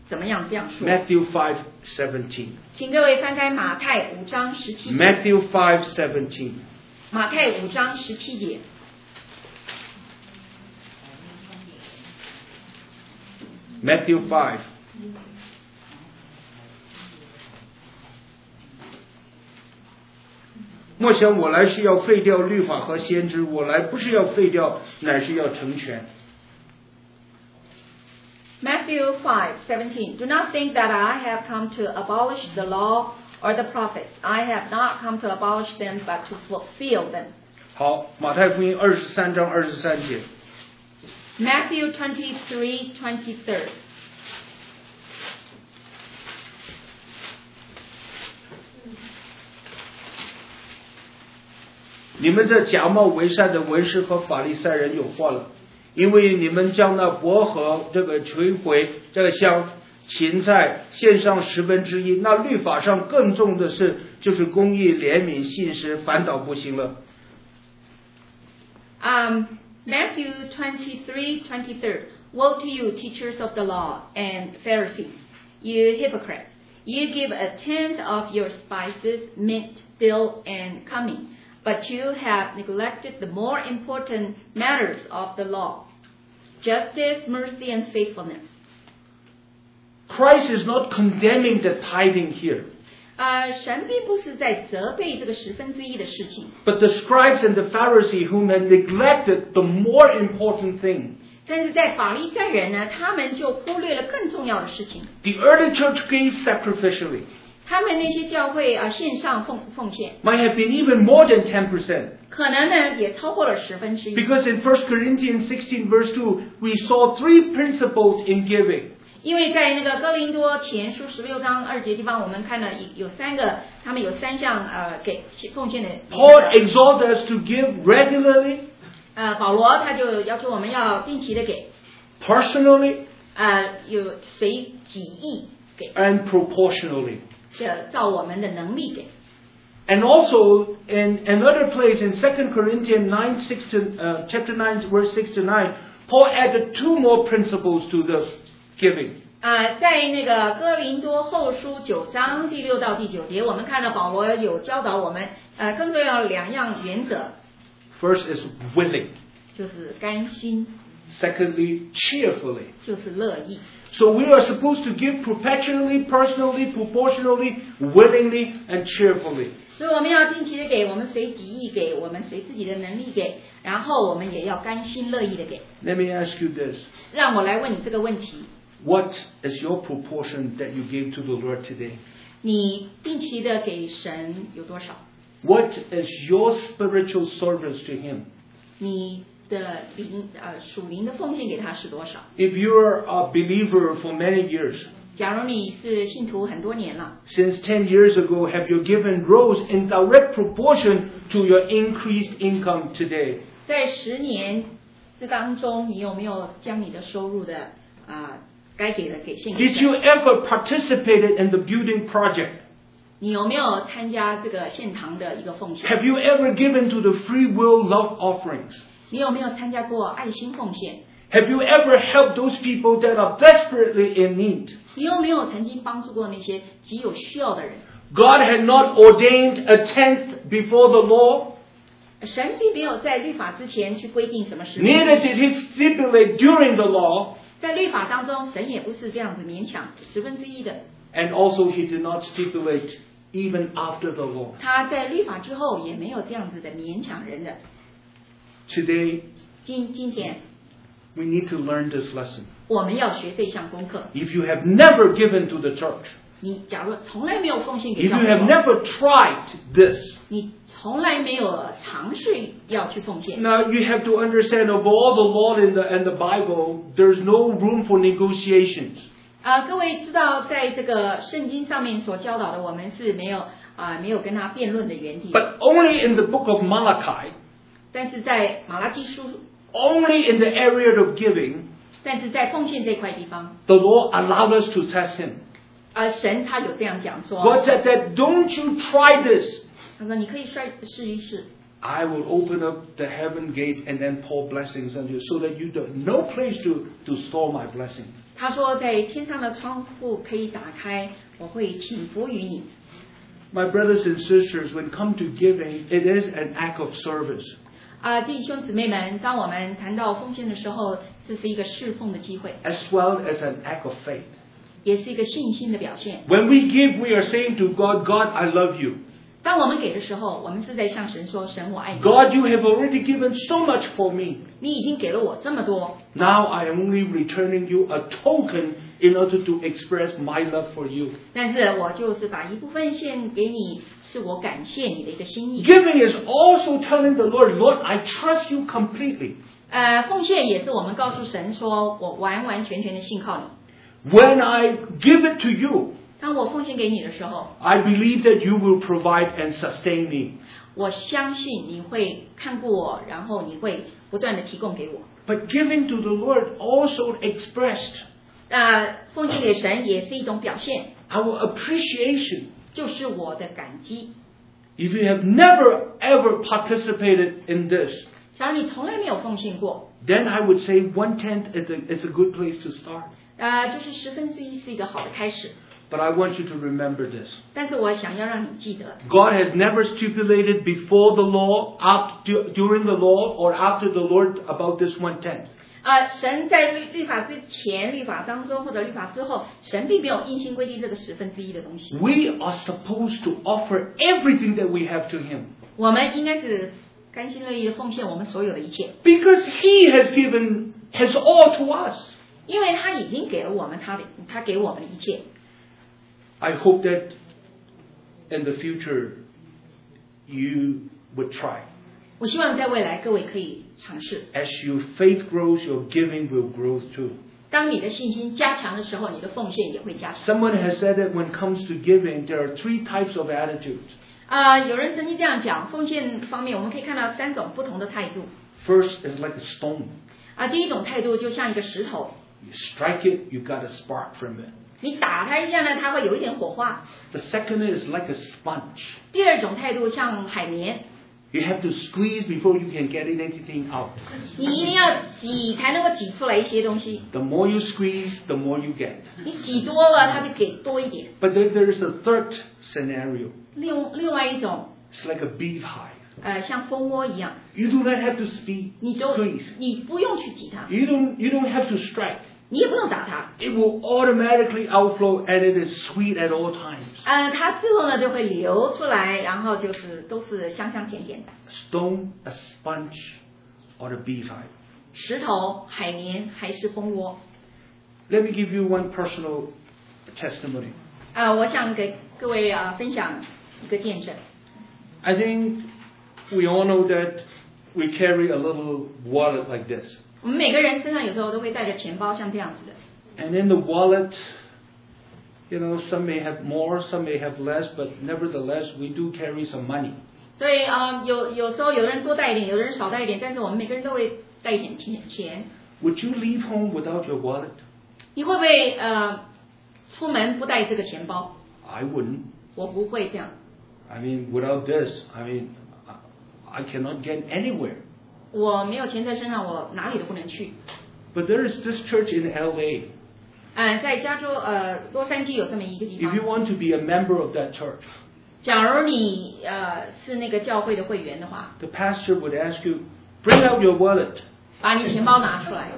怎么样这样说？ Matthew 5:17. 请各位翻开马太5章17节。 Matthew 5:17. 马太5章17节。 Matthew 5. 莫想我来是要废掉律法和先知，我来不是要废掉，乃是要成全。 Matthew 5:17. Do not think that I have come to abolish the law or the prophets. I have not come to abolish them, but to fulfill them. 好，马太福音23章23节。 Matthew 23:23. 你们这假冒为善的文士和法利赛人有祸了，因为你们将那薄荷这个摧毁这个香芹菜献上1/10，那律法上更重的是就是公义、怜悯、信实，反倒不行了。 Matthew 23:23. Woe to you, teachers of the law and Pharisees, you hypocrites! You give a tenth of your spices, mint, dill, and cumin, but you have neglected the more important matters of the law: justice, mercy, and faithfulness. Christ is not condemning the tithing here. 神并不是在责备这个1/10的事情， But the scribes and the Pharisees whom had neglected the more important thing. 但是在法利赛人呢，他们就忽略了更重要的事情。 The early church gave sacrificially. 他们那些教会献上奉献， Might have been even more than 10%. 可能呢也超过了1/10。 Because in 1 Corinthians 16 verse 2, we saw 3 principles in giving. 因为在那个哥林多前书16章2节地方，我们看了有3个，他们有3项给奉献的原 Paul 则。 exhorted us to give regularly, 保罗他就要求我们要定期的给， personally, 有随己意给， and proportionally. 照我们的能力给。 And also in another place in 2 Corinthians chapter 9 verse 6 to 9, Paul added 2 more principles to the giving. 在那个哥林多后书9章第6到第9节，我们看到保罗有教导我们，更重要2样原则， First is willing. 就是甘心， Secondly, cheerfully. 就是乐意。 So we are supposed to give perpetually, personally, proportionally, willingly, and cheerfully. 所以我们要定期的给，我们随己意给，我们随自己的能力给，然后我们也要甘心乐意的给。 Let me ask you this. 让我来问你这个问题： What is your proportion that you gave to the Lord today? 你定期的给神有多少？ What is your spiritual service to Him? 你的属灵的奉献给他是多少？ If you're a believer for many years, 假如你是信徒很多年了， since 10 years ago, have you given rose in direct proportion to your increased income today? 在10年这当中，你有没有将你的收入的该给的给献给 Did you 神？ ever participated in the building project? 你有没有参加这个献堂的一个奉献？ Have you ever given to the free will love offerings? 你有没有参加过爱心奉献？ Have you ever helped those people that are desperately in need? 你有没有曾经帮助过那些极有需要的人？ God had not ordained a tenth before the law, 神并没有在律法之前去规定什么事情， neither did He stipulate during the law, 在律法当中，神也不是这样子勉强1/10的。 and also He did not stipulate even after the law. 他在律法之后也没有这样子的勉强人的。 Today, 今天 we need to learn this lesson. 我们要学这项功课。 If you have never given to the church, 你假如从来没有奉献给 if 教 you have 会， never tried this, 你从来没有尝试要去奉献。 now you have to understand of all the law and the Bible, there's no room for negotiations. 各位知道，在这个圣经上面所教导的，我们是没有跟他辩论的余地。 But only in the book of Malachi, 但是在马拉基书， only in the area of giving, 但是在奉献这块地方， the Lord allowed us to test Him. 神他有这样讲说， God said that, don't you try this. 他说你可以试一试， I will open up the heaven gate and then pour blessings on you so that you don't no place to store my blessing. 他说在天上的窗户可以打开，我会倾福于你。 My brothers and sisters, when it comes to giving, it is an act of service. 弟兄姊妹们，当我们谈到奉献的时候，这是一个侍奉的机会， as well as an act of faith. 也是一个信心的表现。 When we give, we are saying to God, God, I love you. 当我们给的时候，我们是在向神说：“神，我爱你。 God, you have already given so much for me. 你已经给了我这么多， Now I am only returning you a token in order to express my love for you. 但是我就是把一部分献给你，是我感谢你的一个心意。 Giving is also telling the Lord, Lord, I trust you completely. 奉献也是我们告诉神说，我完完全全的信靠你。 When I give it to you, 当我奉献给你的时候， I believe that you will provide and sustain me. 我相信你会看顾我，然后你会不断的提供给我。 But giving to the Lord also expressed 奉献给神也是一种表现， our appreciation. 就是我的感激。 If you have never ever participated in this, 假如你从来没有奉献过， then I would say 1/10 is a good place to start. 就是1/10是一个好的开始。 But I want you to remember this. 但是我想要让你记得， God has never stipulated before the law, during the law, or after the Lord about this 1/10. 神在律法之前、律法当中或者律法之后，神并没有硬性规定这个1/10的东西。 We are supposed to offer everything that we have to Him. 我们应该是甘心乐意的奉献我们所有的一切， Because He has all to us. 因为他已经给了我们他给我们的一切。 I hope that in the future you would try. 我希望在未来各位可以尝试。 As your faith grows, your giving will grow too. 当你的信心加强的时候，你的奉献也会加强。 Someone has said that when it comes to giving, there are 3 types of attitudes. 有人曾经这样讲，奉献方面我们可以看到3种不同的态度。 First is like a stone. 第一种态度就像一个石头， You strike it, you got a spark from it. 你打它一下呢，它会有一点火花。 The second is like a sponge. 第二种态度像海绵， You have to squeeze before you can get anything out. 你一定要挤才能够挤出来一些东西。 The more you squeeze, the more you get. 你挤多了，它就给多一点。 But then there is a third scenario. 另外一种， It's like a beehive. 像蜂窝一样， You do not have to 你 squeeze. 不用去挤它， You don't have to strike. 你也不用打它。 It will automatically outflow and it is sweet at all times. 它自动的就会流出来，然后都是香香甜甜的。 A stone, a sponge, or a beehive. 石头、海绵还是蜂窝？ Let me give you one personal testimony. 我想给各位分享一个见证。 I think we all know that we carry a little wallet like this. 我们每个人身上有时候都会带着钱包，像这样子的。 And in the wallet, some may have more, some may have less, but nevertheless, we do carry some money. 所以有时候有的人多带一点，有的人少带一点，但是我们每个人都会带一点钱。 Would you leave home without your wallet? 你会不会出门不带这个钱包？ I wouldn't. 我不会这样。 I mean, without this, I cannot get anywhere. 我没有钱在身上，我哪里都不能去。 But there is this church in LA. 在加州洛杉矶有这么一个地 If you 方。 want to be a member of that church, 假如你是那个教会的会员的话， the pastor would ask you, bring out your wallet. 把你钱包拿出来。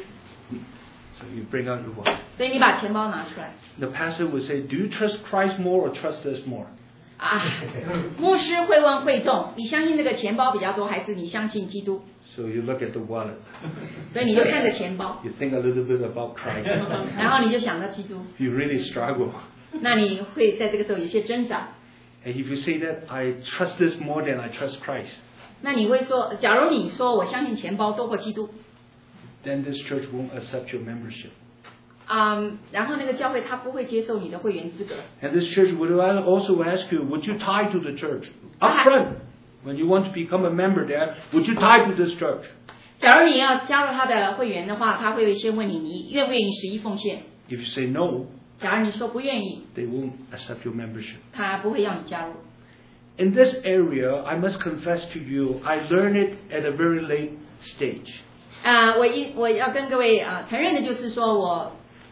So you bring out your wallet. 所以你把钱包拿出来。 The pastor would say, do you trust Christ more or trust us more? 牧师会问会众，你相信这个钱包比较多，还是你相信基督？ So you look at the wallet. 所以你就看着钱包， You think a little bit about Christ. 然后你就想到基督， You really struggle. 那你会在这个时候有些挣扎。 And if you say that I trust this more than I trust Christ, 那你会说，假如你说我相信钱包多过基督， then this church won't accept your membership. 然后那个教会他不会接受你的会员资格。 And this church would also ask you, would you tie to the church? Up front, when you want to become a member there, would you tie to this church? 假如你要加入他的会员的话，他会先问你，你愿不愿意11奉献？ If you say no, 假如你说不愿意， they won't accept your membership. 他不会要你加入。 In this area, I must confess to you, I learned it at a very late stage. 我要跟各位承认的就是说，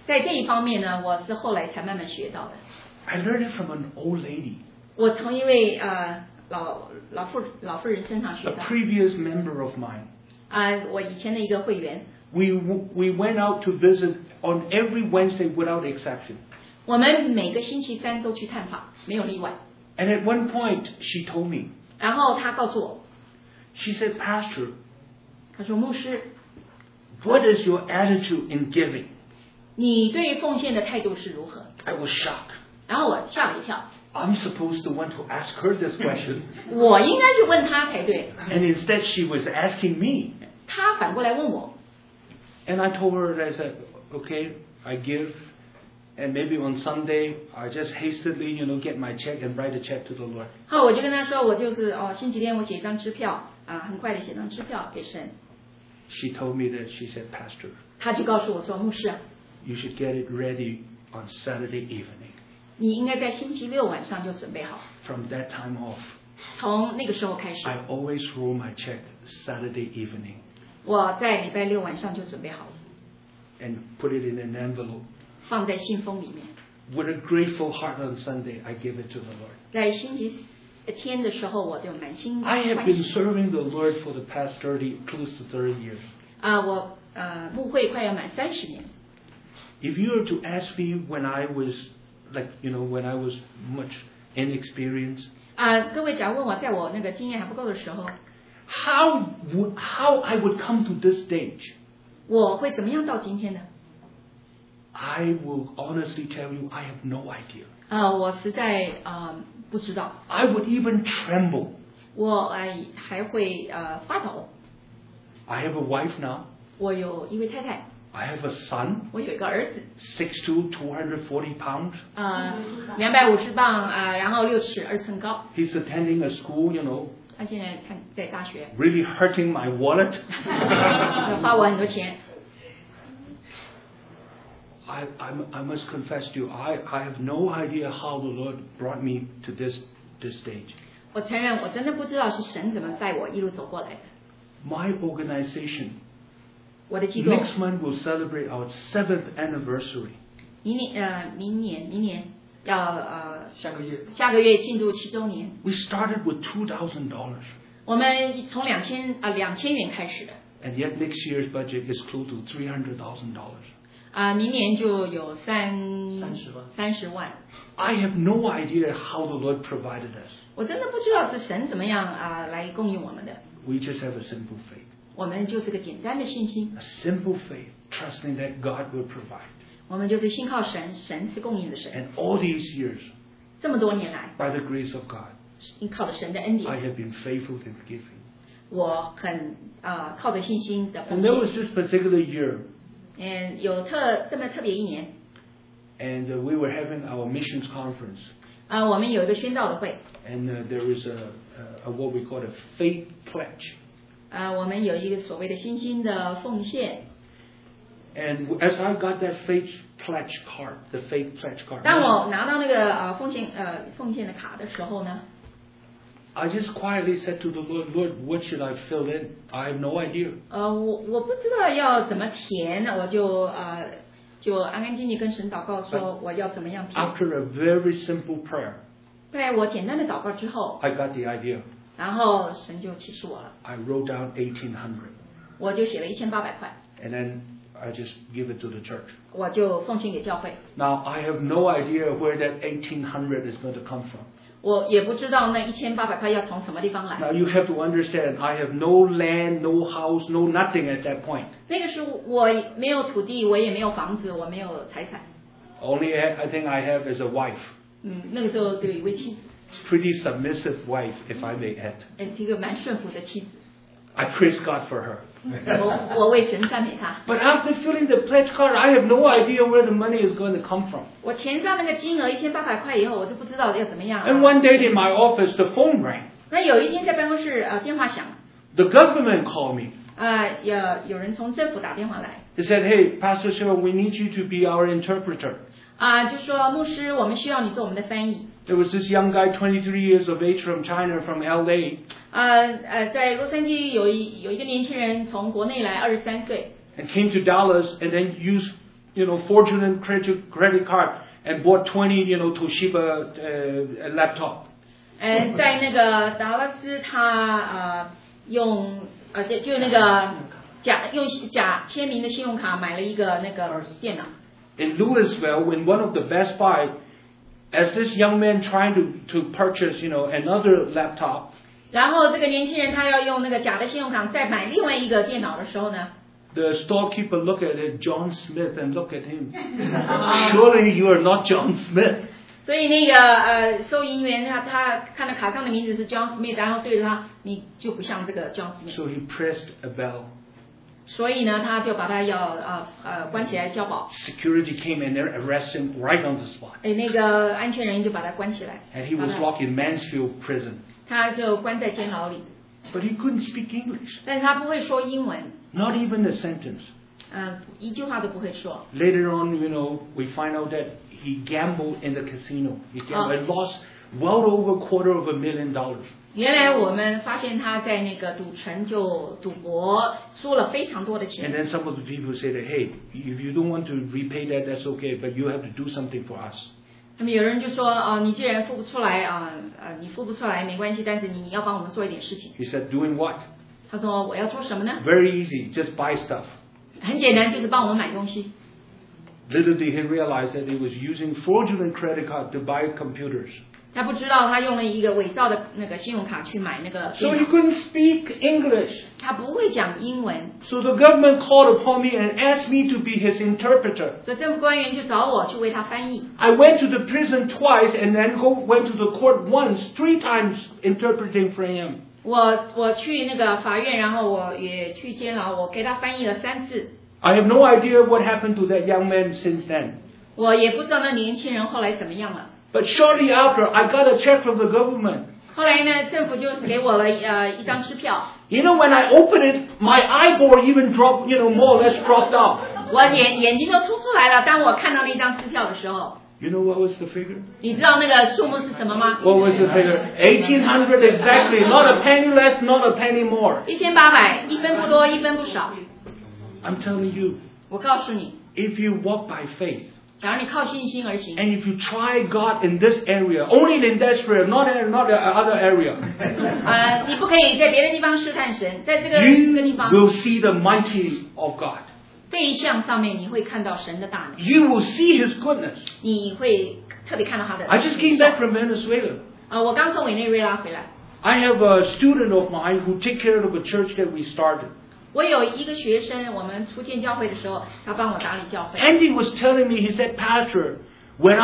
在这一方面呢，我是后来才慢慢学到的。 I learned it from an old lady, 我从一位老妇人身上学 a 到。 previous member of mine. 我以前的一个会员， We went out to visit on every Wednesday without exception. 我们每个星期三都去探访，没有例外。 And at one point, she told me, 然后他告诉我， she said, Pastor, 他说牧师， what is your attitude in giving? 你对奉献的态度是如何？ I was shocked. 然后我吓了一跳， I'm supposed to want to ask her this question. 我应该去问他才对， And instead, she was asking me. 他反过来问我。 And I told her, I said, okay, I give. And maybe on Sunday, I just hastily, get my check and write a check to the Lord. 好，我就跟他说，我就是星期天我写一张支票很快的写张支票给神。 She told me that, she said, Pastor, 他就告诉我说，牧师啊， you should get it ready on Saturday evening. 你应该在星期六晚上就准备好。 From that time off, 从那个时候开始， I always roll my check Saturday evening 我在礼拜六晚上就准备好了， and put it in an envelope. 放在信封里面。 With a grateful heart on Sunday, I give it to the Lord. 在星期天的时候，我就满心 I have 欢 been 喜。 serving the Lord for the past close to 30 years. 我牧会快要满30年。 If you were to ask me when I was when I was much inexperienced, 各位假如问我，在我那个经验还不够的时候， how I would come to this stage, 我会怎么样到今天呢？ I will honestly tell you, I have no idea. 我实在不知道， I would even tremble. 我还会发抖。 I have a wife now. 我有一位太太， I have a son, 我有一个儿子， 6'2", 240 pounds. 250磅然后6尺2寸高。 He's attending a school, 他现在在大学， really hurting my wallet. 花我很多钱。 I must confess to you, I have no idea how the Lord brought me to this stage. 我承认，我真的不知道是神怎么带我一路走过来的。 My organization 我的机构 next month will celebrate our 7th anniversary. 明年要下个月庆祝7周年。 We started with $2,000, 我们从2000元开始的， and yet next year's budget is close to $300,000. 明年就有30万。 I have no idea how the Lord provided us. 我真的不知道是神怎么样来供应我们的。 We just have a simple faith. 我们就是个简单的信心， A simple faith, trusting that God will provide. 我们就是信靠神，神是供应的神。 And all these years, 这么多年来， by the grace of God, 靠着神的恩 I 典， have been faithful in giving. 我很靠着信心的 And 奉 there was 献。 this particular year, 有这么特别一年， and we were having our missions conference, 我们有一个宣道的会， and there was a what we call a faith pledge. 我们有一个所谓的信心的奉献。 And as I got that faith pledge card, the faith pledge card, 当我拿到那个奉献的卡的时候呢， I just quietly said to the Lord, Lord, what should I fill in? I have no idea. 我不知道要怎么填，我就安安静静跟神祷告说我要怎么样填。 After a very simple prayer, 在我简单的祷告之后， I got the idea. 然后神就启示我了， I wrote down 1,800, 我就写了1800块， and then I just give it to the church. 我就奉献给教会。 Now, I have no idea where that 1,800 is going to come from. 我也不知道那1800块要从什么地方来。 Now, you have to understand, I have no land, no house, no nothing at that point. 那个时候我没有土地，我也没有房子，我没有财产。 Only I think I have is a wife. 那个时候就有一位妻子， Pretty submissive wife, if I may add. 是一个蛮顺服的妻子。 I praise God for her. 我为神赞美他。 But after filling the pledge card, I have no idea where the money is going to come from. 我填上那个金额1800块以后，我就不知道要怎么样。 And one day in my office, the phone rang. 那有一天在办公室电话响了， The government called me. 有人从政府打电话来， They said, hey, Pastor Shiva, we need you to be our interpreter. 就说牧师，我们需要你做我们的翻译。 There was this young guy, 23 years of age from China, from LA. 在洛杉矶有一个年轻人从国内来，23岁， And came to Dallas and then used fortune credit card and bought 20 Toshiba laptop. 在那个达拉斯，他用就那个用假签名的信用卡买了一个那个电脑。 In Louisville, in one of the Best Buy, as this young man trying to purchase another laptop. 然后这个年轻人他要用那个假的信用卡再买另外一个电脑的时候呢 ，the storekeeper look at it, John Smith, and look at him. Surely you are not John Smith. 所以那个收银员他看到卡上的名字是 John Smith， 然后对着他，你就不像这个 John Smith。 So he pressed a bell. 所以呢，他就把他要关起来交保。 Security came and they arrested him right on the spot. 那个安全人员就把他关起来。 And he was locked in Mansfield Prison. 他就关在监牢里。 But he couldn't speak English. 但是他不会说英文。 Not even a sentence. 一句话都不会说。 Later on, we find out that he gambled in the casino. He gambled and lost well over $250,000. 原来我们发现他在那个赌城就赌博，输了非常多的钱。 And then some of the people say that, hey, if you don't want to repay that, that's okay, but you have to do something for us. 那么有人就说你既然付不出来你付不出来没关系，但是你要帮我们做一点事情。 He said, doing what? 他说我要做什么呢 Very easy, just buy stuff. 很简单，就是帮我们买东西。 Little did he realize that he was using fraudulent credit card to buy computers. 他不知道他用了一个伪造的那个信用卡去买那个 So 电 he 脑。 couldn't speak English. 他不会讲英文， So the government called upon me and asked me to be his interpreter. 所以政府官员就找我去为他翻译。 I went to the prison twice and then went to the court once, 3 times interpreting for him. 我去那个法院，然后我也去监牢，我给他翻译了3次。 I have no idea what happened to that young man since then. 我也不知道那年轻人后来怎么样了。 But shortly after, I got a check from the government. 后来呢，政府就给我了一张支票。 When I opened it, my eyeball even dropped, more or less dropped off. 我眼睛都凸出来了。当我看到那张支票的时候， You know what was the figure? 你知道那个数目是什么吗？ What was the figure? 1,800 exactly. Not a penny less, not a penny more. 1800，一分不多，一分不少。 I'm telling you, 我告诉你， if you walk by faith, 假如你靠信心而行， and if you try God in this area, only in this area, not the other area, 你不可以在别的地方试探神，在这个 you 地方 will see the mighty of God. 这一项上面，你会看到神的大能， You will see His goodness. 你会特别看到他的。 I just came back from Venezuela. 我刚从委内瑞拉回来， I have a student of mine who take care of a church that we started. 我有一个学生，我们初建教会的时候，他帮我打理教会。 Andy was telling me, he said, Pastor, when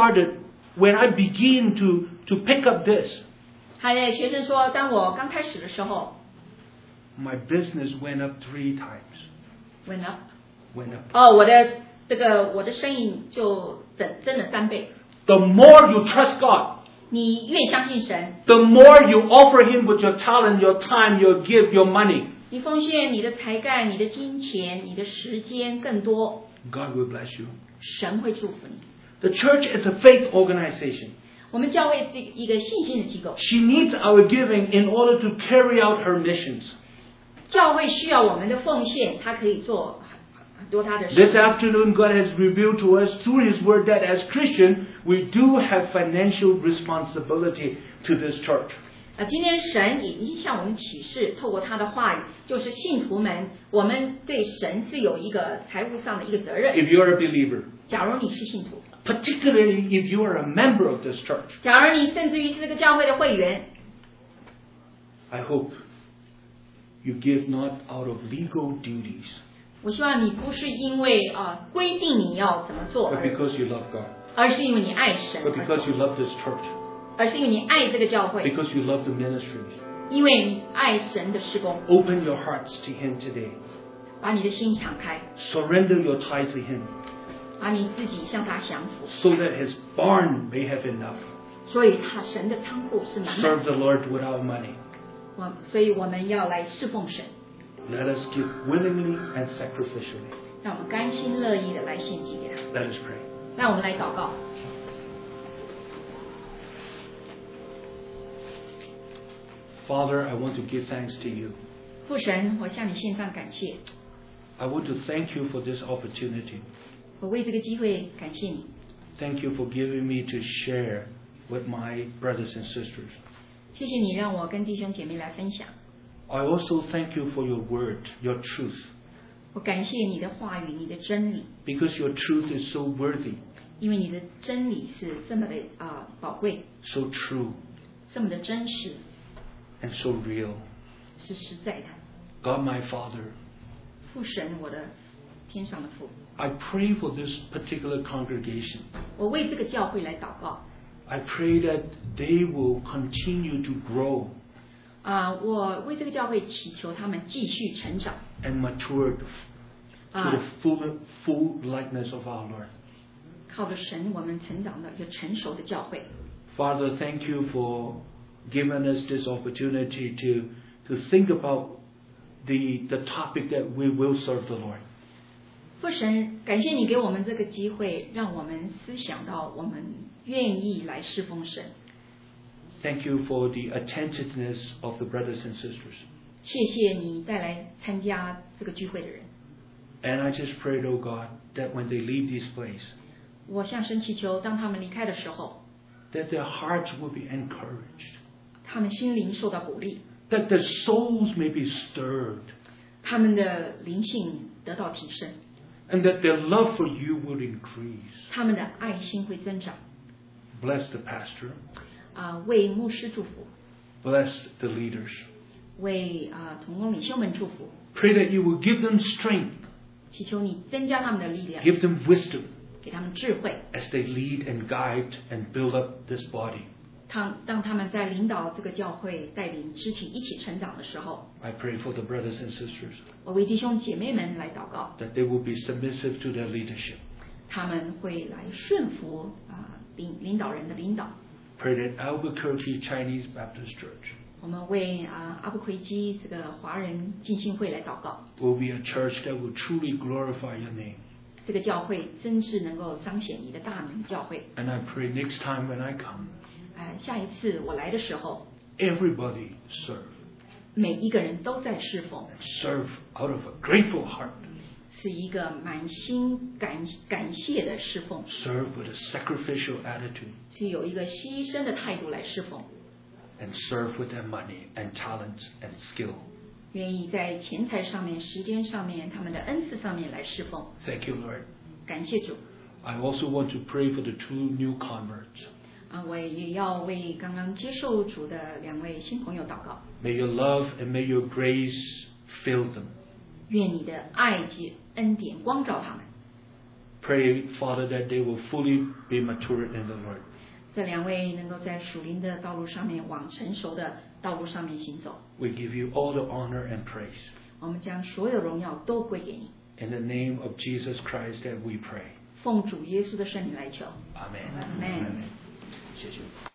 I begin to pick up this, 他的学生说，当我刚开始的时候 my business went up 3 times. ，went up， Went up. 我的生意就增了3倍。 The more you trust God, 你越相信神， the more you offer Him with your talent, your time, your gift, your money, 你奉献你的才干、你的金钱、你的时间更多， God will bless you. 神会祝福你。 The church is a faith organization. 我们教会是一个信心的机构， She needs our giving in order to carry out her missions. 教会需要我们的奉献，它可以做很多它的事。 This afternoon, God has revealed to us through His Word that as Christians, we do have financial responsibility to this church. 今天神已经向我们启示，透过他的话语，就是信徒们，我们对神是有一个财务上的一个责任。 If you're a believer, 假如你是信徒， particularly if you are a member of this church, 假如你甚至于是这个教会的会员， I hope you give not out of legal duties, 我希望你不是因为规定你要怎么做 but because you love God, 而是因为你爱神 but 而 because 做， you love this church, 而是因为你爱这个教会， because you love the ministries. 因为你爱神的事工， Open your hearts to Him today. 把你的心敞开， Surrender your tithe to Him 把你自己向他降服， so that His barn may have enough. 所以神的仓库是满满 Serve the Lord without money. 的。所以我们要来侍奉神， Let us give willingly and sacrificially. 让我们甘心乐意的来献祭给他。 Let us pray. 让我们来祷告。 Father, I want to give thanks to you. 父神，我向你献上感谢， I want to thank you for this opportunity. 我为这个机会感谢你， Thank you for giving me to share with my brothers and sisters. 谢谢你让我跟弟兄姐妹来分享。 I also thank you for your word, your truth, 我感谢你的话语，你的真理， because your truth is so worthy, 因为你的真理是这么的宝贵， so true, 这么的真实， and so real. 是实在的。 God, my Father, 父神，我的天上的父， I pray for this particular congregation. 我为这个教会来祷告。 I pray that they will continue to grow 我为这个教会祈求他们继续成长， and mature to the full likeness of our Lord. 靠着神，我们成长的一个成熟的教会。 Father, thank you for giving us this opportunity to think about the topic that we will serve the Lord. 父神，感谢你给我们这个机会，让我们思想到我们愿意来侍奉神。 Thank you for the attentiveness of the brothers and sisters. 谢谢你带来参加这个聚会的人。 And I just prayed, oh God, that when they leave this place, 我向神祈求，当他们离开的时候， that their hearts will be encouraged, 他们心灵受到鼓励， that their souls may be stirred, 他们的灵性得到提升， and that their love for you will increase. 他们的爱心会增长。 Bless the pastor, 为牧师祝福， bless the leaders. 为同工领袖们祝福， Pray that you will give them strength, 祈求你增加他们的力量， give them wisdom 给他们智慧。 as they lead and guide and build up this body. 当他们在领导这个教会、带领肢体一起成长的时候， I pray for the brothers and sisters 我为弟兄姐妹们来祷告， that they will be submissive to their leadership. 他们会来顺服领导人的领导。 Pray that Albuquerque Chinese Baptist Church 我们为阿布奎基这个华人浸信会来祷告， will be a church that will truly glorify your name. 这个教会真是能够彰显你的大名的教会。 And I pray next time when I come, 下一次我来的时候， everybody serve, 每一个人都在侍奉， serve out of a grateful heart, 是一个满心感谢的侍奉， serve with a sacrificial attitude, 是有一个牺牲的态度来侍奉， and serve with their money and talents and skill. 愿意在钱财上面、时间上面、他们的恩赐上面来侍奉。 Thank you, Lord. 感谢主。 I also want to pray for the 2 new converts. 我也要为刚刚接受主的2位新朋友祷告。 May your love and may your grace fill them. 愿你的爱及恩典光照他们。 Pray, Father, that they will fully be matured in the Lord. 这2位能够在属灵的道路上面往成熟的道路上面行走。 We give you all the honor and praise. 我们将所有荣耀都归给你。 In the name of Jesus Christ that we pray. 奉主耶稣的圣名来求。 Amen. Amen. 谢谢。